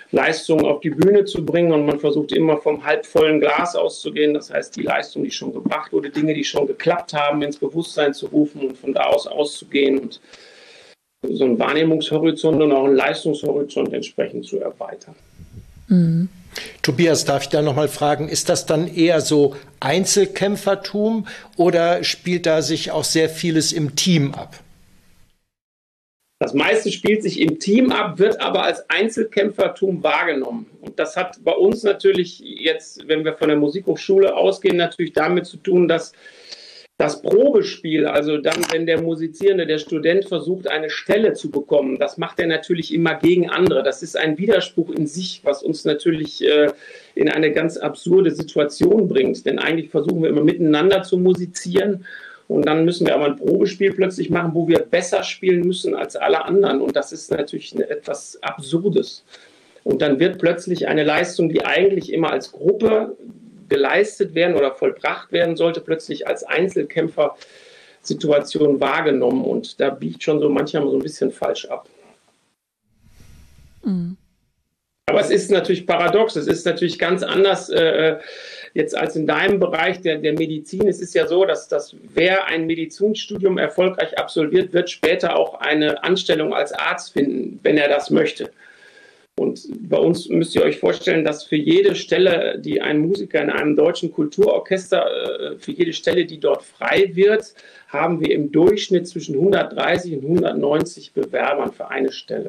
Leistungen auf die Bühne zu bringen und man versucht immer vom halbvollen Glas auszugehen. Das heißt, die Leistung, die schon gebracht wurde, Dinge, die schon geklappt haben, ins Bewusstsein zu rufen und von da aus auszugehen und so einen Wahrnehmungshorizont und auch einen Leistungshorizont entsprechend zu erweitern. Mhm. Tobias, darf ich da noch mal fragen, ist das dann eher so Einzelkämpfertum oder spielt da sich auch sehr vieles im Team ab? Das meiste spielt sich im Team ab, wird aber als Einzelkämpfertum wahrgenommen. Und das hat bei uns natürlich jetzt, wenn wir von der Musikhochschule ausgehen, natürlich damit zu tun, dass das Probespiel, also dann, wenn der Musizierende, der Student versucht, eine Stelle zu bekommen, das macht er natürlich immer gegen andere. Das ist ein Widerspruch in sich, was uns natürlich äh, in eine ganz absurde Situation bringt. Denn eigentlich versuchen wir immer miteinander zu musizieren und dann müssen wir aber ein Probespiel plötzlich machen, wo wir besser spielen müssen als alle anderen. Und das ist natürlich etwas Absurdes. Und dann wird plötzlich eine Leistung, die eigentlich immer als Gruppe geleistet werden oder vollbracht werden sollte, plötzlich als Einzelkämpfer-Situation wahrgenommen. Und da biegt schon so manchmal so ein bisschen falsch ab. Mhm. Aber es ist natürlich paradox. Es ist natürlich ganz anders äh, jetzt als in deinem Bereich der, der Medizin. Es ist ja so, dass, dass wer ein Medizinstudium erfolgreich absolviert, wird später auch eine Anstellung als Arzt finden, wenn er das möchte. Und bei uns müsst ihr euch vorstellen, dass für jede Stelle, die ein Musiker in einem deutschen Kulturorchester, für jede Stelle, die dort frei wird, haben wir im Durchschnitt zwischen hundertdreißig und hundertneunzig Bewerbern für eine Stelle.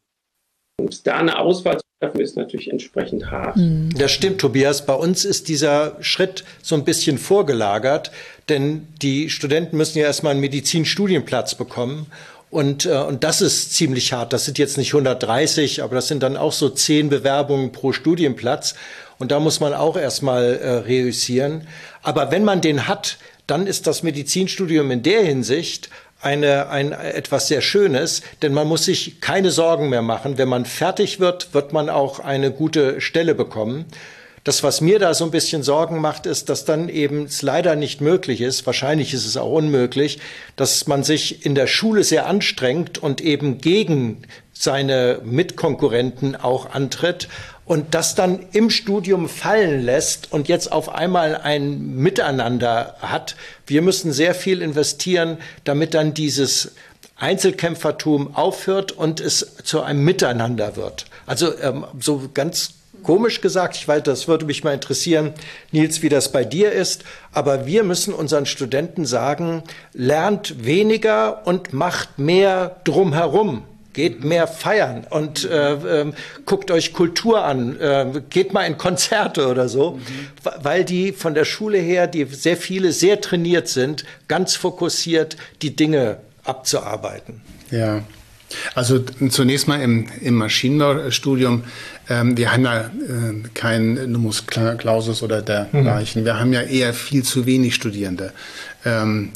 Und da eine Auswahl zu treffen, ist natürlich entsprechend hart. Das stimmt, Tobias. Bei uns ist dieser Schritt so ein bisschen vorgelagert, denn die Studenten müssen ja erstmal einen Medizinstudienplatz bekommen. Und, äh, und das ist ziemlich hart. Das sind jetzt nicht hundertdreißig, aber das sind dann auch so zehn Bewerbungen pro Studienplatz. Und da muss man auch erstmal äh, reüssieren. Aber wenn man den hat, dann ist das Medizinstudium in der Hinsicht eine, ein, etwas sehr Schönes, denn man muss sich keine Sorgen mehr machen. Wenn man fertig wird, wird man auch eine gute Stelle bekommen. Das, was mir da so ein bisschen Sorgen macht, ist, dass dann eben es leider nicht möglich ist, wahrscheinlich ist es auch unmöglich, dass man sich in der Schule sehr anstrengt und eben gegen seine Mitkonkurrenten auch antritt und das dann im Studium fallen lässt und jetzt auf einmal ein Miteinander hat. Wir müssen sehr viel investieren, damit dann dieses Einzelkämpfertum aufhört und es zu einem Miteinander wird. Also ähm, so ganz komisch gesagt, ich weiß, das würde mich mal interessieren, Nils, wie das bei dir ist, aber wir müssen unseren Studenten sagen, lernt weniger und macht mehr drumherum. Geht mehr feiern und äh, äh, guckt euch Kultur an, äh, geht mal in Konzerte oder so, mhm. weil die von der Schule her, die sehr viele sehr trainiert sind, ganz fokussiert die Dinge abzuarbeiten. Ja. Also zunächst mal im, im Maschinenbaustudium, ähm, wir haben ja äh, kein Numerus Clausus oder dergleichen. Mhm. Wir haben ja eher viel zu wenig Studierende. Ähm,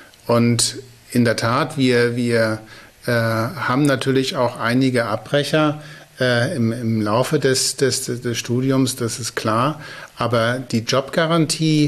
und in der Tat, wir, wir äh, haben natürlich auch einige Abbrecher äh, im, im Laufe des, des, des Studiums, das ist klar. Aber die Jobgarantie,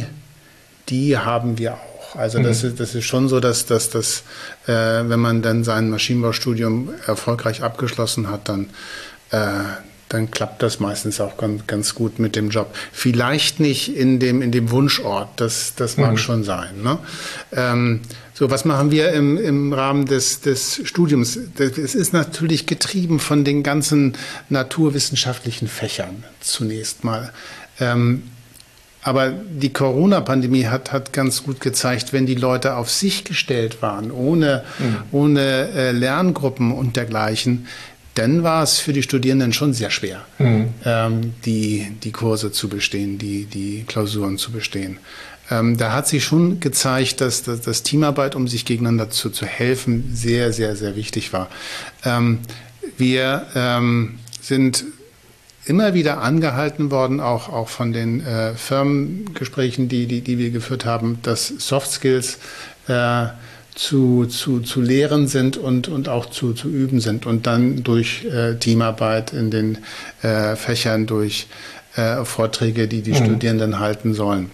die haben wir auch. Also das ist, das ist schon so, dass, dass, dass äh, wenn man dann sein Maschinenbaustudium erfolgreich abgeschlossen hat, dann, äh, dann klappt das meistens auch ganz, ganz gut mit dem Job. Vielleicht nicht in dem, in dem Wunschort, das, das mag mhm. schon sein. Ne? Ähm, so, was machen wir im, im Rahmen des, des Studiums? Es ist natürlich getrieben von den ganzen naturwissenschaftlichen Fächern zunächst mal. Ähm, Aber die Corona-Pandemie hat, hat ganz gut gezeigt, wenn die Leute auf sich gestellt waren, ohne, mhm. ohne äh, Lerngruppen und dergleichen, dann war es für die Studierenden schon sehr schwer, mhm. ähm, die, die Kurse zu bestehen, die, die Klausuren zu bestehen. Ähm, da hat sich schon gezeigt, dass, dass, dass Teamarbeit, um sich gegeneinander zu, zu helfen, sehr, sehr, sehr wichtig war. Ähm, wir ähm, sind immer wieder angehalten worden, auch, auch von den äh, Firmengesprächen, die, die, die wir geführt haben, dass Soft Skills äh, zu, zu, zu lehren sind und, und auch zu, zu üben sind und dann durch äh, Teamarbeit in den äh, Fächern, durch äh, Vorträge, die die mhm. Studierenden halten sollen.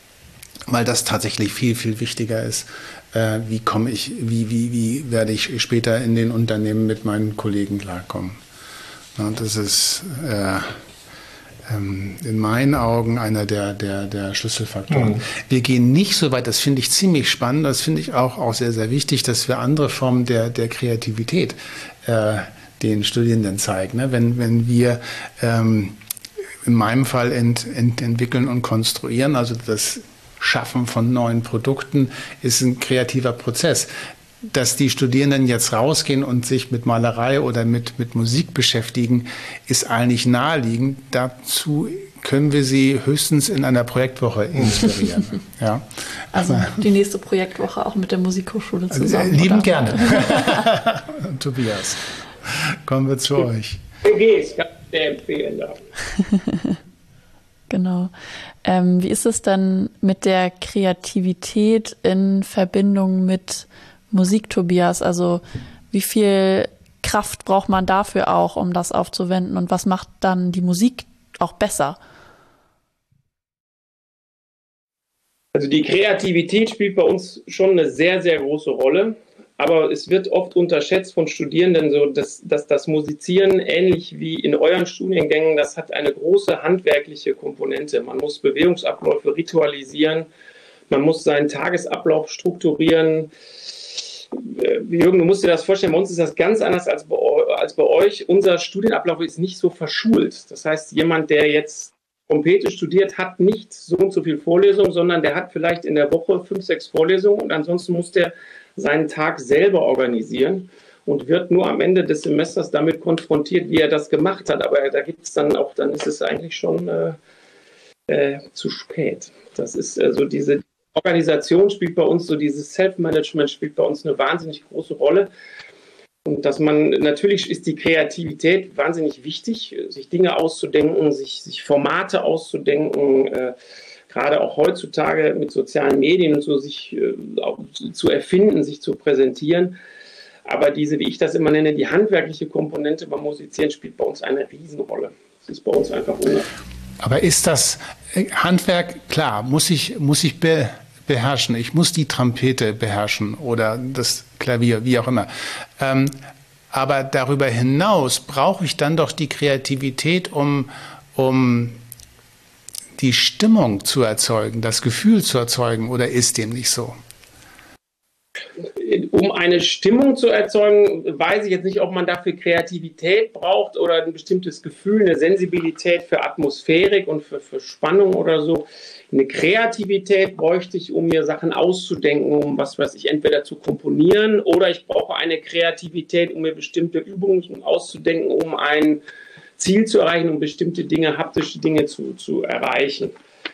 Weil das tatsächlich viel, viel wichtiger ist. Äh, wie komme ich, wie, wie, wie werde ich später in den Unternehmen mit meinen Kollegen klarkommen? Und das ist äh, ähm, in meinen Augen einer der, der, der Schlüsselfaktoren. Mhm. Wir gehen nicht so weit, das finde ich ziemlich spannend, das finde ich auch, auch sehr, sehr wichtig, dass wir andere Formen der, der Kreativität äh, den Studierenden zeigen. Ne? Wenn, wenn wir ähm, in meinem Fall ent, ent, entwickeln und konstruieren, also das Schaffen von neuen Produkten ist ein kreativer Prozess. Dass die Studierenden jetzt rausgehen und sich mit Malerei oder mit, mit Musik beschäftigen, ist eigentlich naheliegend. Dazu können wir sie höchstens in einer Projektwoche inspirieren. Ja. Also die nächste Projektwoche auch mit der Musikhochschule zusammen. Also, lieben oder? Gerne. Tobias, kommen wir zu euch. G Gs, kann ich sehr empfehlen. Genau. Ähm, wie ist es denn mit der Kreativität in Verbindung mit Musik, Tobias? Also wie viel Kraft braucht man dafür auch, um das aufzuwenden? Und was macht dann die Musik auch besser? Also die Kreativität spielt bei uns schon eine sehr, sehr große Rolle. Aber es wird oft unterschätzt von Studierenden, so dass, dass das Musizieren, ähnlich wie in euren Studiengängen, das hat eine große handwerkliche Komponente. Man muss Bewegungsabläufe ritualisieren, man muss seinen Tagesablauf strukturieren. Jürgen, du musst dir das vorstellen, bei uns ist das ganz anders als bei, als bei euch. Unser Studienablauf ist nicht so verschult. Das heißt, jemand, der jetzt Trompete studiert, hat nicht so und so viel Vorlesungen, sondern der hat vielleicht in der Woche fünf, sechs Vorlesungen und ansonsten muss der seinen Tag selber organisieren und wird nur am Ende des Semesters damit konfrontiert, wie er das gemacht hat. Aber da gibt es dann auch, dann ist es eigentlich schon äh, äh, zu spät. Das ist also diese Organisation spielt bei uns, so dieses Self-Management spielt bei uns eine wahnsinnig große Rolle. Und dass man, natürlich ist die Kreativität wahnsinnig wichtig, sich Dinge auszudenken, sich, sich Formate auszudenken, äh, gerade auch heutzutage mit sozialen Medien und so, sich äh, auch zu erfinden, sich zu präsentieren. Aber diese, wie ich das immer nenne, die handwerkliche Komponente beim Musizieren spielt bei uns eine Riesenrolle. Das ist bei uns einfach unabhängig. Aber ist das Handwerk, klar, muss ich, muss ich be, beherrschen. Ich muss die Trompete beherrschen oder das Klavier, wie auch immer. Ähm, aber darüber hinaus brauche ich dann doch die Kreativität, um, um die Stimmung zu erzeugen, das Gefühl zu erzeugen, oder ist dem nicht so? Um eine Stimmung zu erzeugen, weiß ich jetzt nicht, ob man dafür Kreativität braucht oder ein bestimmtes Gefühl, eine Sensibilität für Atmosphärik und für, für Spannung oder so. Eine Kreativität bräuchte ich, um mir Sachen auszudenken, um was weiß ich, entweder zu komponieren, oder ich brauche eine Kreativität, um mir bestimmte Übungen auszudenken, um ein Ziel zu erreichen, um bestimmte Dinge, haptische Dinge zu, zu erreichen.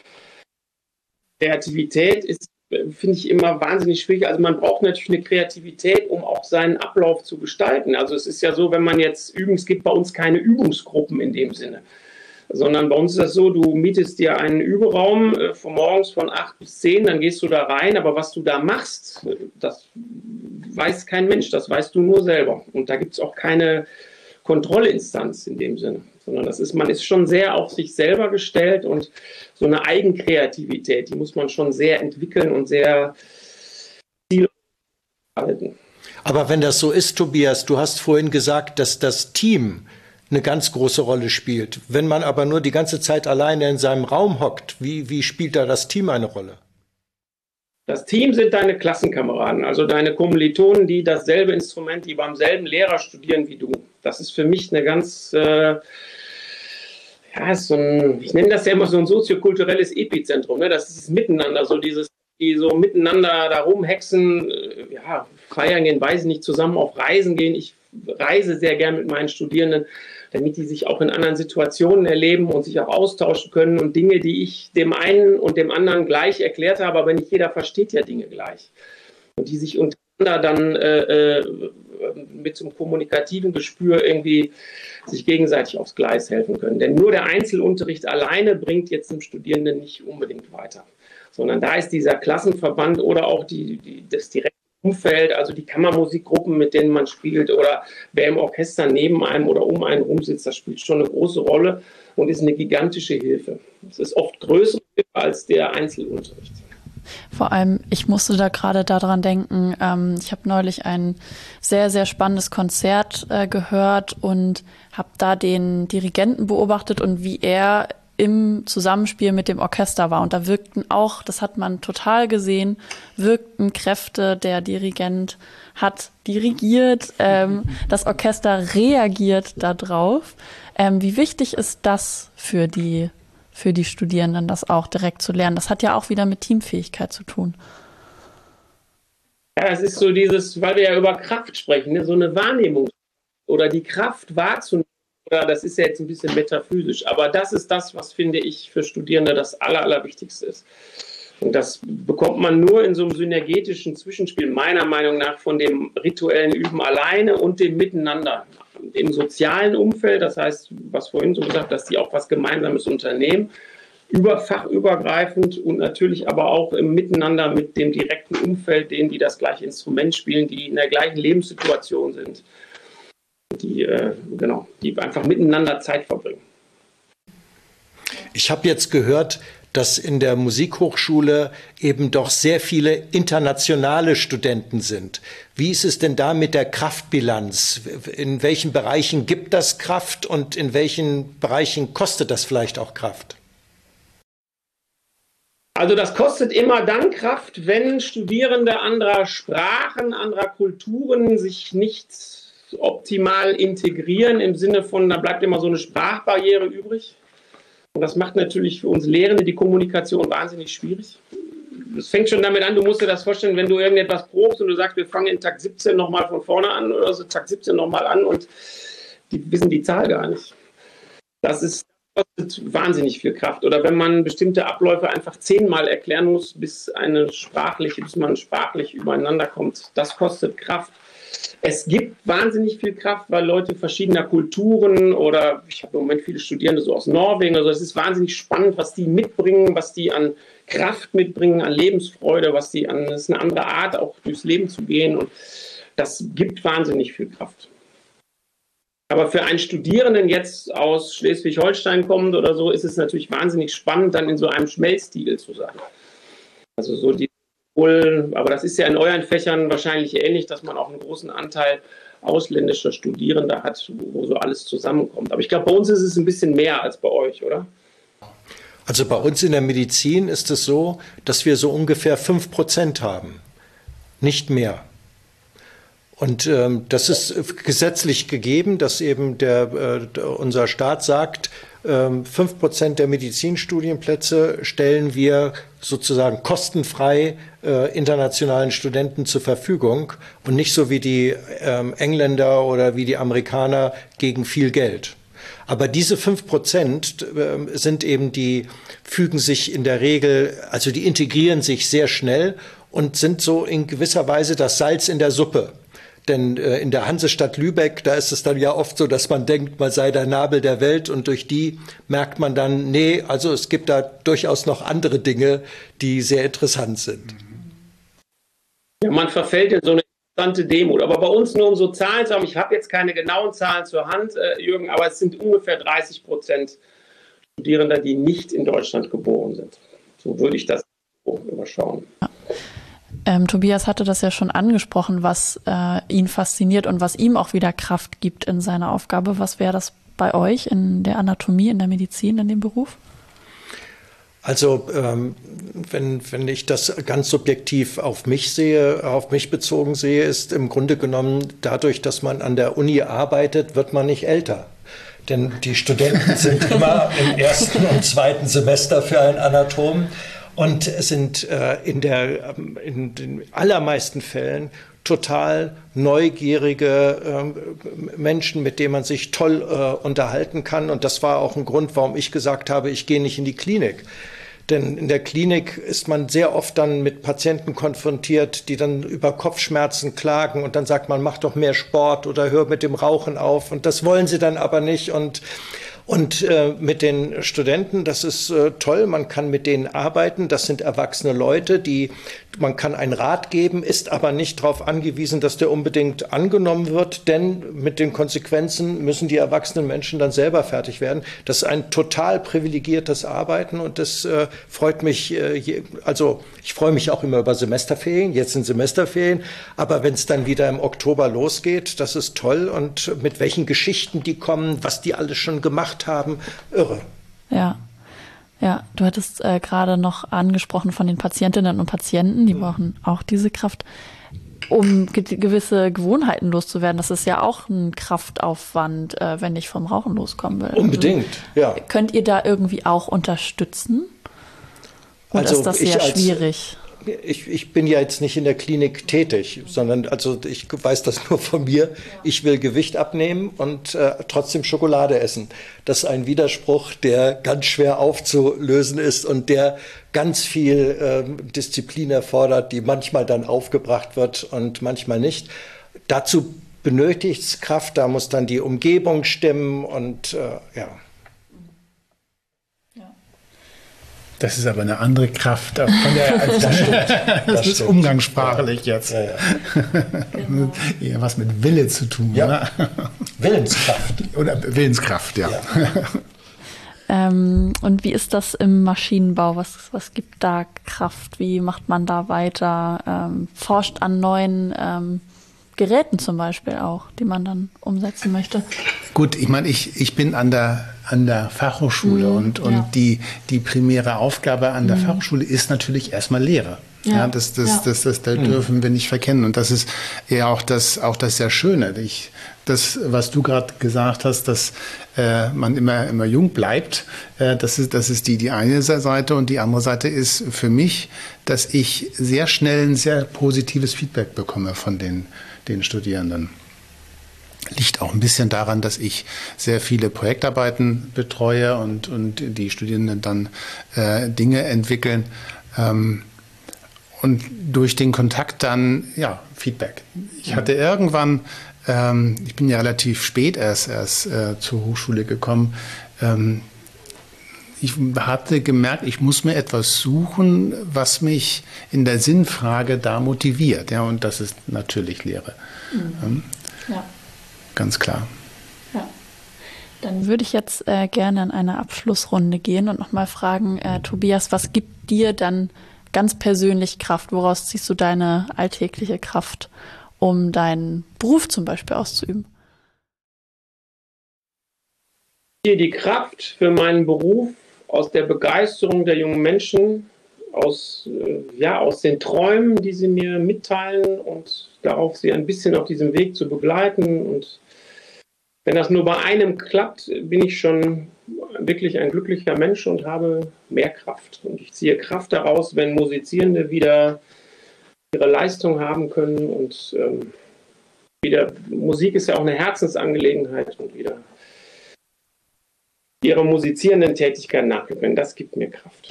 Kreativität ist, finde ich, immer wahnsinnig schwierig. Also man braucht natürlich eine Kreativität, um auch seinen Ablauf zu gestalten. Also es ist ja so, wenn man jetzt üben, es gibt bei uns keine Übungsgruppen in dem Sinne, sondern bei uns ist das so, du mietest dir einen Überraum äh, von morgens von acht bis zehn, dann gehst du da rein, aber was du da machst, das weiß kein Mensch, das weißt du nur selber. Und da gibt es auch keine Kontrollinstanz in dem Sinne, sondern das ist, man ist schon sehr auf sich selber gestellt und so eine Eigenkreativität, die muss man schon sehr entwickeln und sehr zielhalten. Aber wenn das so ist, Tobias, du hast vorhin gesagt, dass das Team eine ganz große Rolle spielt. Wenn man aber nur die ganze Zeit alleine in seinem Raum hockt, wie, wie spielt da das Team eine Rolle? Das Team sind deine Klassenkameraden, also deine Kommilitonen, die dasselbe Instrument, die beim selben Lehrer studieren wie du. Das ist für mich eine ganz, äh, ja, so ein, ich nenne das ja immer so ein soziokulturelles Epizentrum, ne? Das ist das Miteinander, so dieses, die so miteinander da rumhexen, äh, ja, feiern gehen, weiß ich nicht, zusammen auf Reisen gehen. Ich reise sehr gern mit meinen Studierenden, damit die sich auch in anderen Situationen erleben und sich auch austauschen können und Dinge, die ich dem einen und dem anderen gleich erklärt habe, aber nicht jeder versteht ja Dinge gleich. Und die sich untereinander dann äh, mit so einem kommunikativen Gespür irgendwie sich gegenseitig aufs Gleis helfen können. Denn nur der Einzelunterricht alleine bringt jetzt dem Studierenden nicht unbedingt weiter, sondern da ist dieser Klassenverband oder auch die, die, das direkte Umfeld, also die Kammermusikgruppen, mit denen man spielt oder wer im Orchester neben einem oder um einen rumsitzt, das spielt schon eine große Rolle und ist eine gigantische Hilfe. Es ist oft größer als der Einzelunterricht. Vor allem, ich musste da gerade daran denken, ähm, ich habe neulich ein sehr, sehr spannendes Konzert äh, gehört und habe da den Dirigenten beobachtet und wie er im Zusammenspiel mit dem Orchester war. Und da wirkten auch, das hat man total gesehen, wirkten Kräfte, der Dirigent hat dirigiert, ähm, das Orchester reagiert darauf. Ähm, wie wichtig ist das für die, für die Studierenden, das auch direkt zu lernen? Das hat ja auch wieder mit Teamfähigkeit zu tun. Ja, es ist so dieses, weil wir ja über Kraft sprechen, ne, so eine Wahrnehmung oder die Kraft wahrzunehmen. Ja, das ist ja jetzt ein bisschen metaphysisch, aber das ist das, was, finde ich, für Studierende das Aller, Allerwichtigste ist. Und das bekommt man nur in so einem synergetischen Zwischenspiel, meiner Meinung nach, von dem rituellen Üben alleine und dem Miteinander. Im sozialen Umfeld, das heißt, was vorhin so gesagt, dass die auch was Gemeinsames unternehmen, überfachübergreifend und natürlich aber auch im Miteinander mit dem direkten Umfeld, denen die das gleiche Instrument spielen, die in der gleichen Lebenssituation sind. Die, äh, genau, die einfach miteinander Zeit verbringen. Ich habe jetzt gehört, dass in der Musikhochschule eben doch sehr viele internationale Studenten sind. Wie ist es denn da mit der Kraftbilanz? In welchen Bereichen gibt das Kraft und in welchen Bereichen kostet das vielleicht auch Kraft? Also das kostet immer dann Kraft, wenn Studierende anderer Sprachen, anderer Kulturen sich nicht optimal integrieren, im Sinne von, da bleibt immer so eine Sprachbarriere übrig. Und das macht natürlich für uns Lehrende die Kommunikation wahnsinnig schwierig. Es fängt schon damit an, du musst dir das vorstellen, wenn du irgendetwas probst und du sagst, wir fangen in Takt siebzehn nochmal von vorne an oder so, Takt siebzehn nochmal an und die wissen die Zahl gar nicht. Das ist, kostet wahnsinnig viel Kraft. Oder wenn man bestimmte Abläufe einfach zehnmal erklären muss, bis eine sprachliche, bis man sprachlich übereinander kommt, das kostet Kraft. Es gibt wahnsinnig viel Kraft, weil Leute verschiedener Kulturen oder ich habe im Moment viele Studierende so aus Norwegen, also es ist wahnsinnig spannend, was die mitbringen, was die an Kraft mitbringen, an Lebensfreude, was die an, das ist eine andere Art, auch durchs Leben zu gehen und das gibt wahnsinnig viel Kraft. Aber für einen Studierenden jetzt aus Schleswig-Holstein kommend oder so, ist es natürlich wahnsinnig spannend, dann in so einem Schmelztiegel zu sein. Also so die aber das ist ja in euren Fächern wahrscheinlich ähnlich, dass man auch einen großen Anteil ausländischer Studierender hat, wo so alles zusammenkommt. Aber ich glaube, bei uns ist es ein bisschen mehr als bei euch, oder? Also bei uns in der Medizin ist es so, dass wir so ungefähr fünf Prozent haben, nicht mehr. Und ähm, das ist gesetzlich gegeben, dass eben der, äh, unser Staat sagt, ähm, fünf Prozent der Medizinstudienplätze stellen wir sozusagen kostenfrei äh, internationalen Studenten zur Verfügung und nicht so wie die ähm, Engländer oder wie die Amerikaner gegen viel Geld. Aber diese fünf Prozent äh, sind eben die, fügen sich in der Regel, also die integrieren sich sehr schnell und sind so in gewisser Weise das Salz in der Suppe. Denn äh, in der Hansestadt Lübeck, da ist es dann ja oft so, dass man denkt, man sei der Nabel der Welt und durch die merkt man dann, nee, also es gibt da durchaus noch andere Dinge, die sehr interessant sind. Ja, man verfällt in so eine interessante Demut. Aber bei uns nur um so Zahlen zu haben, ich habe jetzt keine genauen Zahlen zur Hand, äh, Jürgen, aber es sind ungefähr dreißig Prozent Studierender, die nicht in Deutschland geboren sind. So würde ich das überschauen. Ja. Ähm, Tobias hatte das ja schon angesprochen, was äh, ihn fasziniert und was ihm auch wieder Kraft gibt in seiner Aufgabe. Was wäre das bei euch in der Anatomie, in der Medizin, in dem Beruf? Also ähm, wenn, wenn ich das ganz subjektiv auf mich sehe, auf mich bezogen sehe, ist im Grunde genommen dadurch, dass man an der Uni arbeitet, wird man nicht älter. Denn die Studenten sind immer im ersten und zweiten Semester für einen Anatom. Und sind äh, in, der, in den allermeisten Fällen total neugierige äh, Menschen, mit denen man sich toll äh, unterhalten kann. Und das war auch ein Grund, warum ich gesagt habe, ich gehe nicht in die Klinik. Denn in der Klinik ist man sehr oft dann mit Patienten konfrontiert, die dann über Kopfschmerzen klagen und dann sagt man, mach doch mehr Sport oder hör mit dem Rauchen auf. Und das wollen sie dann aber nicht. Und Und äh, mit den Studenten, das ist äh, toll, man kann mit denen arbeiten, das sind erwachsene Leute, die man kann einen Rat geben, ist aber nicht darauf angewiesen, dass der unbedingt angenommen wird, denn mit den Konsequenzen müssen die erwachsenen Menschen dann selber fertig werden. Das ist ein total privilegiertes Arbeiten und das äh, freut mich, äh, je, also ich freue mich auch immer über Semesterferien, jetzt sind Semesterferien, aber wenn es dann wieder im Oktober losgeht, das ist toll und mit welchen Geschichten die kommen, was die alles schon gemacht haben, irre. Ja. Ja, du hattest äh, gerade noch angesprochen von den Patientinnen und Patienten, die brauchen auch diese Kraft, um ge- gewisse Gewohnheiten loszuwerden. Das ist ja auch ein Kraftaufwand, äh, wenn ich vom Rauchen loskommen will. Unbedingt, ja. Könnt ihr da irgendwie auch unterstützen? Oder Also ist das sehr als, schwierig? Ich, ich bin ja jetzt nicht in der Klinik tätig, sondern also ich weiß das nur von mir. Ich will Gewicht abnehmen und äh, trotzdem Schokolade essen. Das ist ein Widerspruch, der ganz schwer aufzulösen ist und der ganz viel äh, Disziplin erfordert, die manchmal dann aufgebracht wird und manchmal nicht. Dazu benötigt es Kraft, da muss dann die Umgebung stimmen und äh, ja. Das ist aber eine andere Kraft. Von der, als das stimmt. das, das ist stimmt. Umgangssprachlich jetzt. Ja, ja. Genau. Eher was mit Wille zu tun. Ja. Oder? Willenskraft. Oder Willenskraft, ja. ja. ähm, und wie ist das im Maschinenbau? Was, was gibt da Kraft? Wie macht man da weiter? Ähm, forscht an neuen ähm, Geräten zum Beispiel auch, die man dann umsetzen möchte? Gut, ich meine, ich, ich bin an der, an der Fachhochschule mhm, und, und ja. die, die primäre Aufgabe an der mhm. Fachhochschule ist natürlich erstmal Lehre. Ja, ja, das, das, ja. Das, das, das, das dürfen wir nicht verkennen. Und das ist ja auch das, auch das sehr Schöne. Ich, das, was du gerade gesagt hast, dass äh, man immer, immer jung bleibt, äh, das ist, das ist die, die eine Seite. Und die andere Seite ist für mich, dass ich sehr schnell ein sehr positives Feedback bekomme von den, den Studierenden. Liegt auch ein bisschen daran, dass ich sehr viele Projektarbeiten betreue und, und die Studierenden dann äh, Dinge entwickeln. Ähm, Und durch den Kontakt dann, ja, Feedback. Ich hatte irgendwann, ähm, ich bin ja relativ spät erst, erst äh, zur Hochschule gekommen, ähm, ich hatte gemerkt, ich muss mir etwas suchen, was mich in der Sinnfrage da motiviert. Ja, und das ist natürlich Lehre. Mhm. Ähm, ja. Ganz klar. Ja. Dann würde ich jetzt äh, gerne in eine Abschlussrunde gehen und nochmal fragen, äh, Tobias, was gibt dir dann ganz persönlich Kraft? Woraus ziehst du deine alltägliche Kraft, um deinen Beruf zum Beispiel auszuüben? Hier die Kraft für meinen Beruf aus der Begeisterung der jungen Menschen, aus, ja, aus den Träumen, die sie mir mitteilen und darauf sie ein bisschen auf diesem Weg zu begleiten. Und wenn das nur bei einem klappt, bin ich schon wirklich ein glücklicher Mensch und habe mehr Kraft. Und ich ziehe Kraft daraus, wenn Musizierende wieder ihre Leistung haben können. Und ähm, wieder, Musik ist ja auch eine Herzensangelegenheit und wieder ihre musizierenden Tätigkeit nachgehen. Das gibt mir Kraft.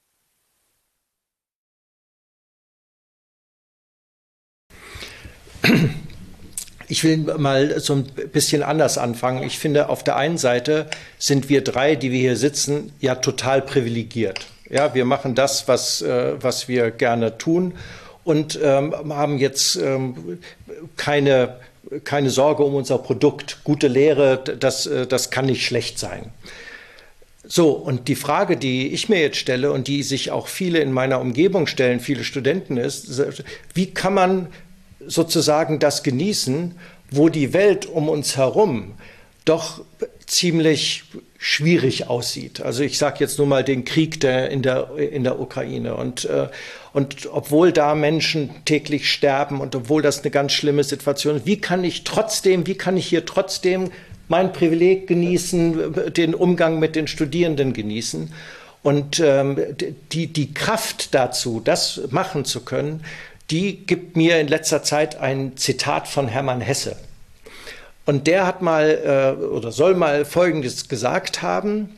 Ich will mal so ein bisschen anders anfangen. Ich finde, auf der einen Seite sind wir drei, die wir hier sitzen, ja total privilegiert. Ja, wir machen das, was, äh, was wir gerne tun und ähm, haben jetzt ähm, keine, keine Sorge um unser Produkt. Gute Lehre, das, das kann nicht schlecht sein. So, und die Frage, die ich mir jetzt stelle und die sich auch viele in meiner Umgebung stellen, viele Studenten, ist, wie kann man sozusagen das genießen, wo die Welt um uns herum doch ziemlich schwierig aussieht. Also ich sage jetzt nur mal den Krieg der in der in der Ukraine und äh, und obwohl da Menschen täglich sterben und obwohl das eine ganz schlimme Situation ist, wie kann ich trotzdem, wie kann ich hier trotzdem mein Privileg genießen, den Umgang mit den Studierenden genießen und ähm, die die Kraft dazu, das machen zu können, die gibt mir in letzter Zeit ein Zitat von Hermann Hesse. Und der hat mal äh, oder soll mal Folgendes gesagt haben: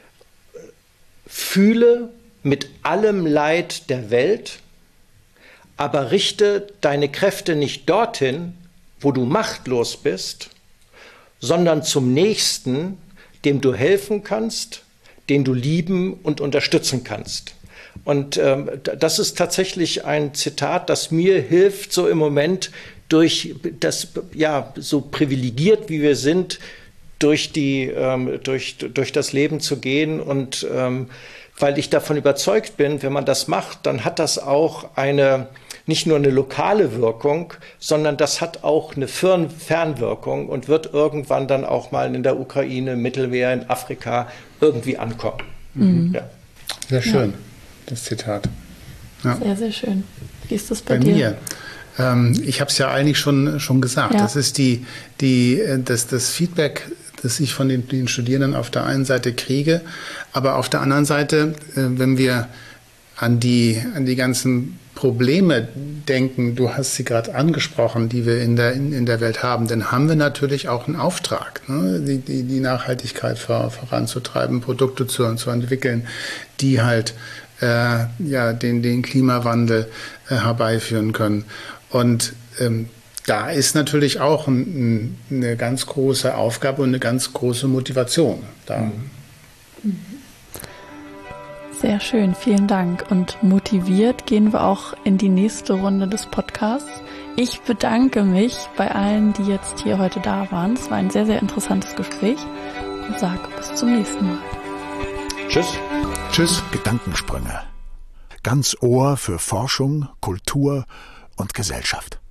Fühle mit allem Leid der Welt, aber richte deine Kräfte nicht dorthin, wo du machtlos bist, sondern zum Nächsten, dem du helfen kannst, den du lieben und unterstützen kannst. Und ähm, das ist tatsächlich ein Zitat, das mir hilft, so im Moment durch das, ja, so privilegiert wie wir sind, durch die, ähm, durch, durch das Leben zu gehen. Und ähm, weil ich davon überzeugt bin, wenn man das macht, dann hat das auch eine, nicht nur eine lokale Wirkung, sondern das hat auch eine Fernwirkung und wird irgendwann dann auch mal in der Ukraine, im Mittelmeer, in Afrika irgendwie ankommen. Mhm. Ja. Sehr schön, ja. Das Zitat. Ja. Sehr, sehr schön. Wie ist das bei, bei dir? Mir? Ähm, ich habe es ja eigentlich schon, schon gesagt. Ja. Das ist die, die, das, das Feedback, das ich von den, den Studierenden auf der einen Seite kriege, aber auf der anderen Seite, äh, wenn wir an die, an die ganzen Probleme denken, du hast sie gerade angesprochen, die wir in der, in, in der Welt haben, dann haben wir natürlich auch einen Auftrag, ne? die, die, die Nachhaltigkeit vor, voranzutreiben, Produkte zu, zu entwickeln, die halt äh, ja, den, den Klimawandel äh, herbeiführen können. Und ähm, da ist natürlich auch ein, ein, eine ganz große Aufgabe und eine ganz große Motivation da. Mhm. Sehr schön, vielen Dank. Und motiviert gehen wir auch in die nächste Runde des Podcasts. Ich bedanke mich bei allen, die jetzt hier heute da waren. Es war ein sehr, sehr interessantes Gespräch und sage bis zum nächsten Mal. Tschüss. Tschüss. Gedankensprünge. Ganz Ohr für Forschung, Kultur und Gesellschaft.